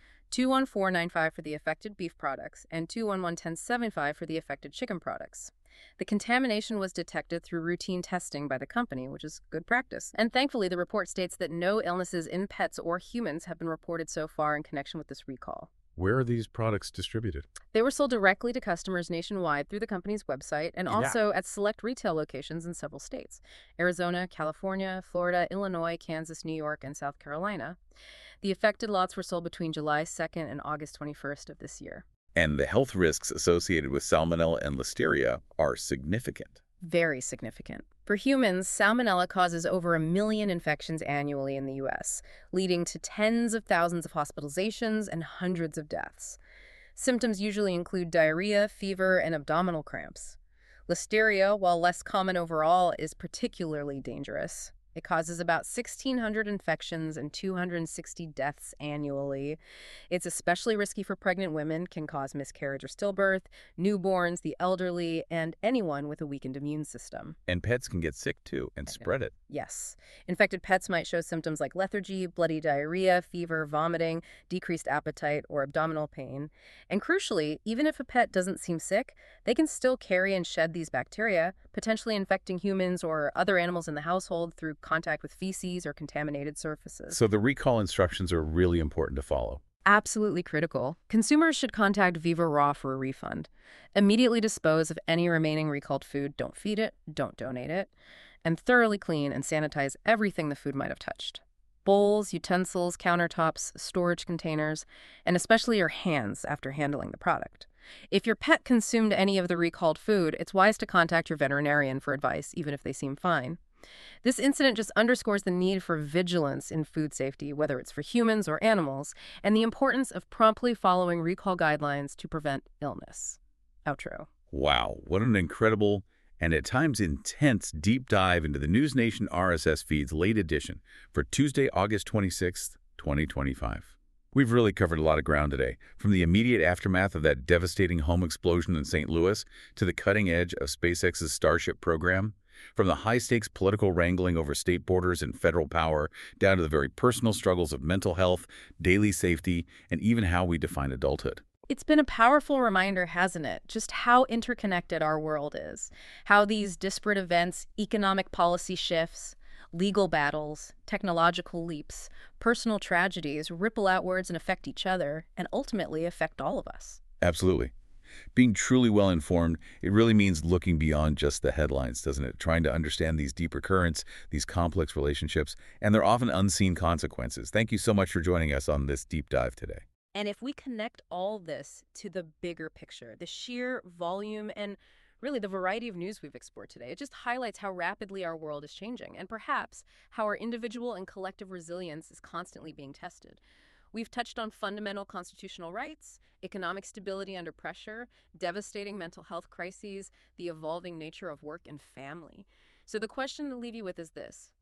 Speaker 2: 21495 for the affected beef products and 2111075 for the affected chicken products. The contamination was detected through routine testing by the company, which is good practice. And thankfully, the report states that no illnesses in pets or humans have been reported so far in connection with this recall.
Speaker 1: Where are these products distributed?
Speaker 2: They were sold directly to customers nationwide through the company's website and also at select retail locations in several states: Arizona, California, Florida, Illinois, Kansas, New York, and South Carolina. The affected lots were sold between July 2nd and August 21st of this year.
Speaker 1: And the health risks associated with Salmonella and Listeria are significant.
Speaker 2: Very significant. For humans, Salmonella causes over 1 million infections annually in the U.S., leading to tens of thousands of hospitalizations and hundreds of deaths. Symptoms usually include diarrhea, fever, and abdominal cramps. Listeria, while less common overall, is particularly dangerous. It causes about 1,600 infections and 260 deaths annually. It's especially risky for pregnant women, can cause miscarriage or stillbirth, newborns, the elderly, and anyone with a weakened immune system.
Speaker 1: And pets can get sick too and spread it.
Speaker 2: Yes. Infected pets might show symptoms like lethargy, bloody diarrhea, fever, vomiting, decreased appetite, or abdominal pain. And crucially, even if a pet doesn't seem sick, they can still carry and shed these bacteria, potentially infecting humans or other animals in the household through contact with feces or contaminated surfaces.
Speaker 1: So the recall instructions are really important to follow.
Speaker 2: Absolutely critical. Consumers should contact Viva Raw for a refund. Immediately dispose of any remaining recalled food. Don't feed it, don't donate it, and thoroughly clean and sanitize everything the food might have touched: bowls, utensils, countertops, storage containers, and especially your hands after handling the product. If your pet consumed any of the recalled food, it's wise to contact your veterinarian for advice, even if they seem fine. This incident just underscores the need for vigilance in food safety, whether it's for humans or animals, and the importance of promptly following recall guidelines to prevent illness. Outro.
Speaker 1: Wow, what an incredible and at times intense deep dive into the News Nation RSS feed's late edition for Tuesday, August 26th, 2025. We've really covered a lot of ground today, from the immediate aftermath of that devastating home explosion in St. Louis to the cutting edge of SpaceX's Starship program. From the high-stakes political wrangling over state borders and federal power, down to the very personal struggles of mental health, daily safety, and even how we define adulthood.
Speaker 2: It's been a powerful reminder, hasn't it? Just how interconnected our world is. How these disparate events, economic policy shifts, legal battles, technological leaps, personal tragedies ripple outwards and affect each other, and ultimately affect all of us.
Speaker 1: Absolutely. Being truly well-informed, it really means looking beyond just the headlines, doesn't it? Trying to understand these deeper currents, these complex relationships, and their often unseen consequences. Thank you so much for joining us on this deep dive today.
Speaker 2: And if we connect all this to the bigger picture, the sheer volume and really the variety of news we've explored today, it just highlights how rapidly our world is changing, and perhaps how our individual and collective resilience is constantly being tested. We've touched on fundamental constitutional rights, economic stability under pressure, devastating mental health crises, the evolving nature of work and family. So the question to leave you with is this: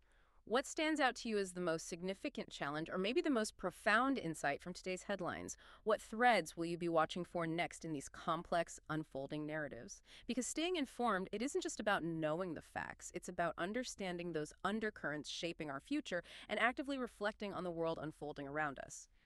Speaker 2: What stands out to you as the most significant challenge or maybe the most profound insight from today's headlines? What threads will you be watching for next in these complex, unfolding narratives? Because staying informed, it isn't just about knowing the facts. It's about understanding those undercurrents shaping our future and actively reflecting on the world unfolding around us.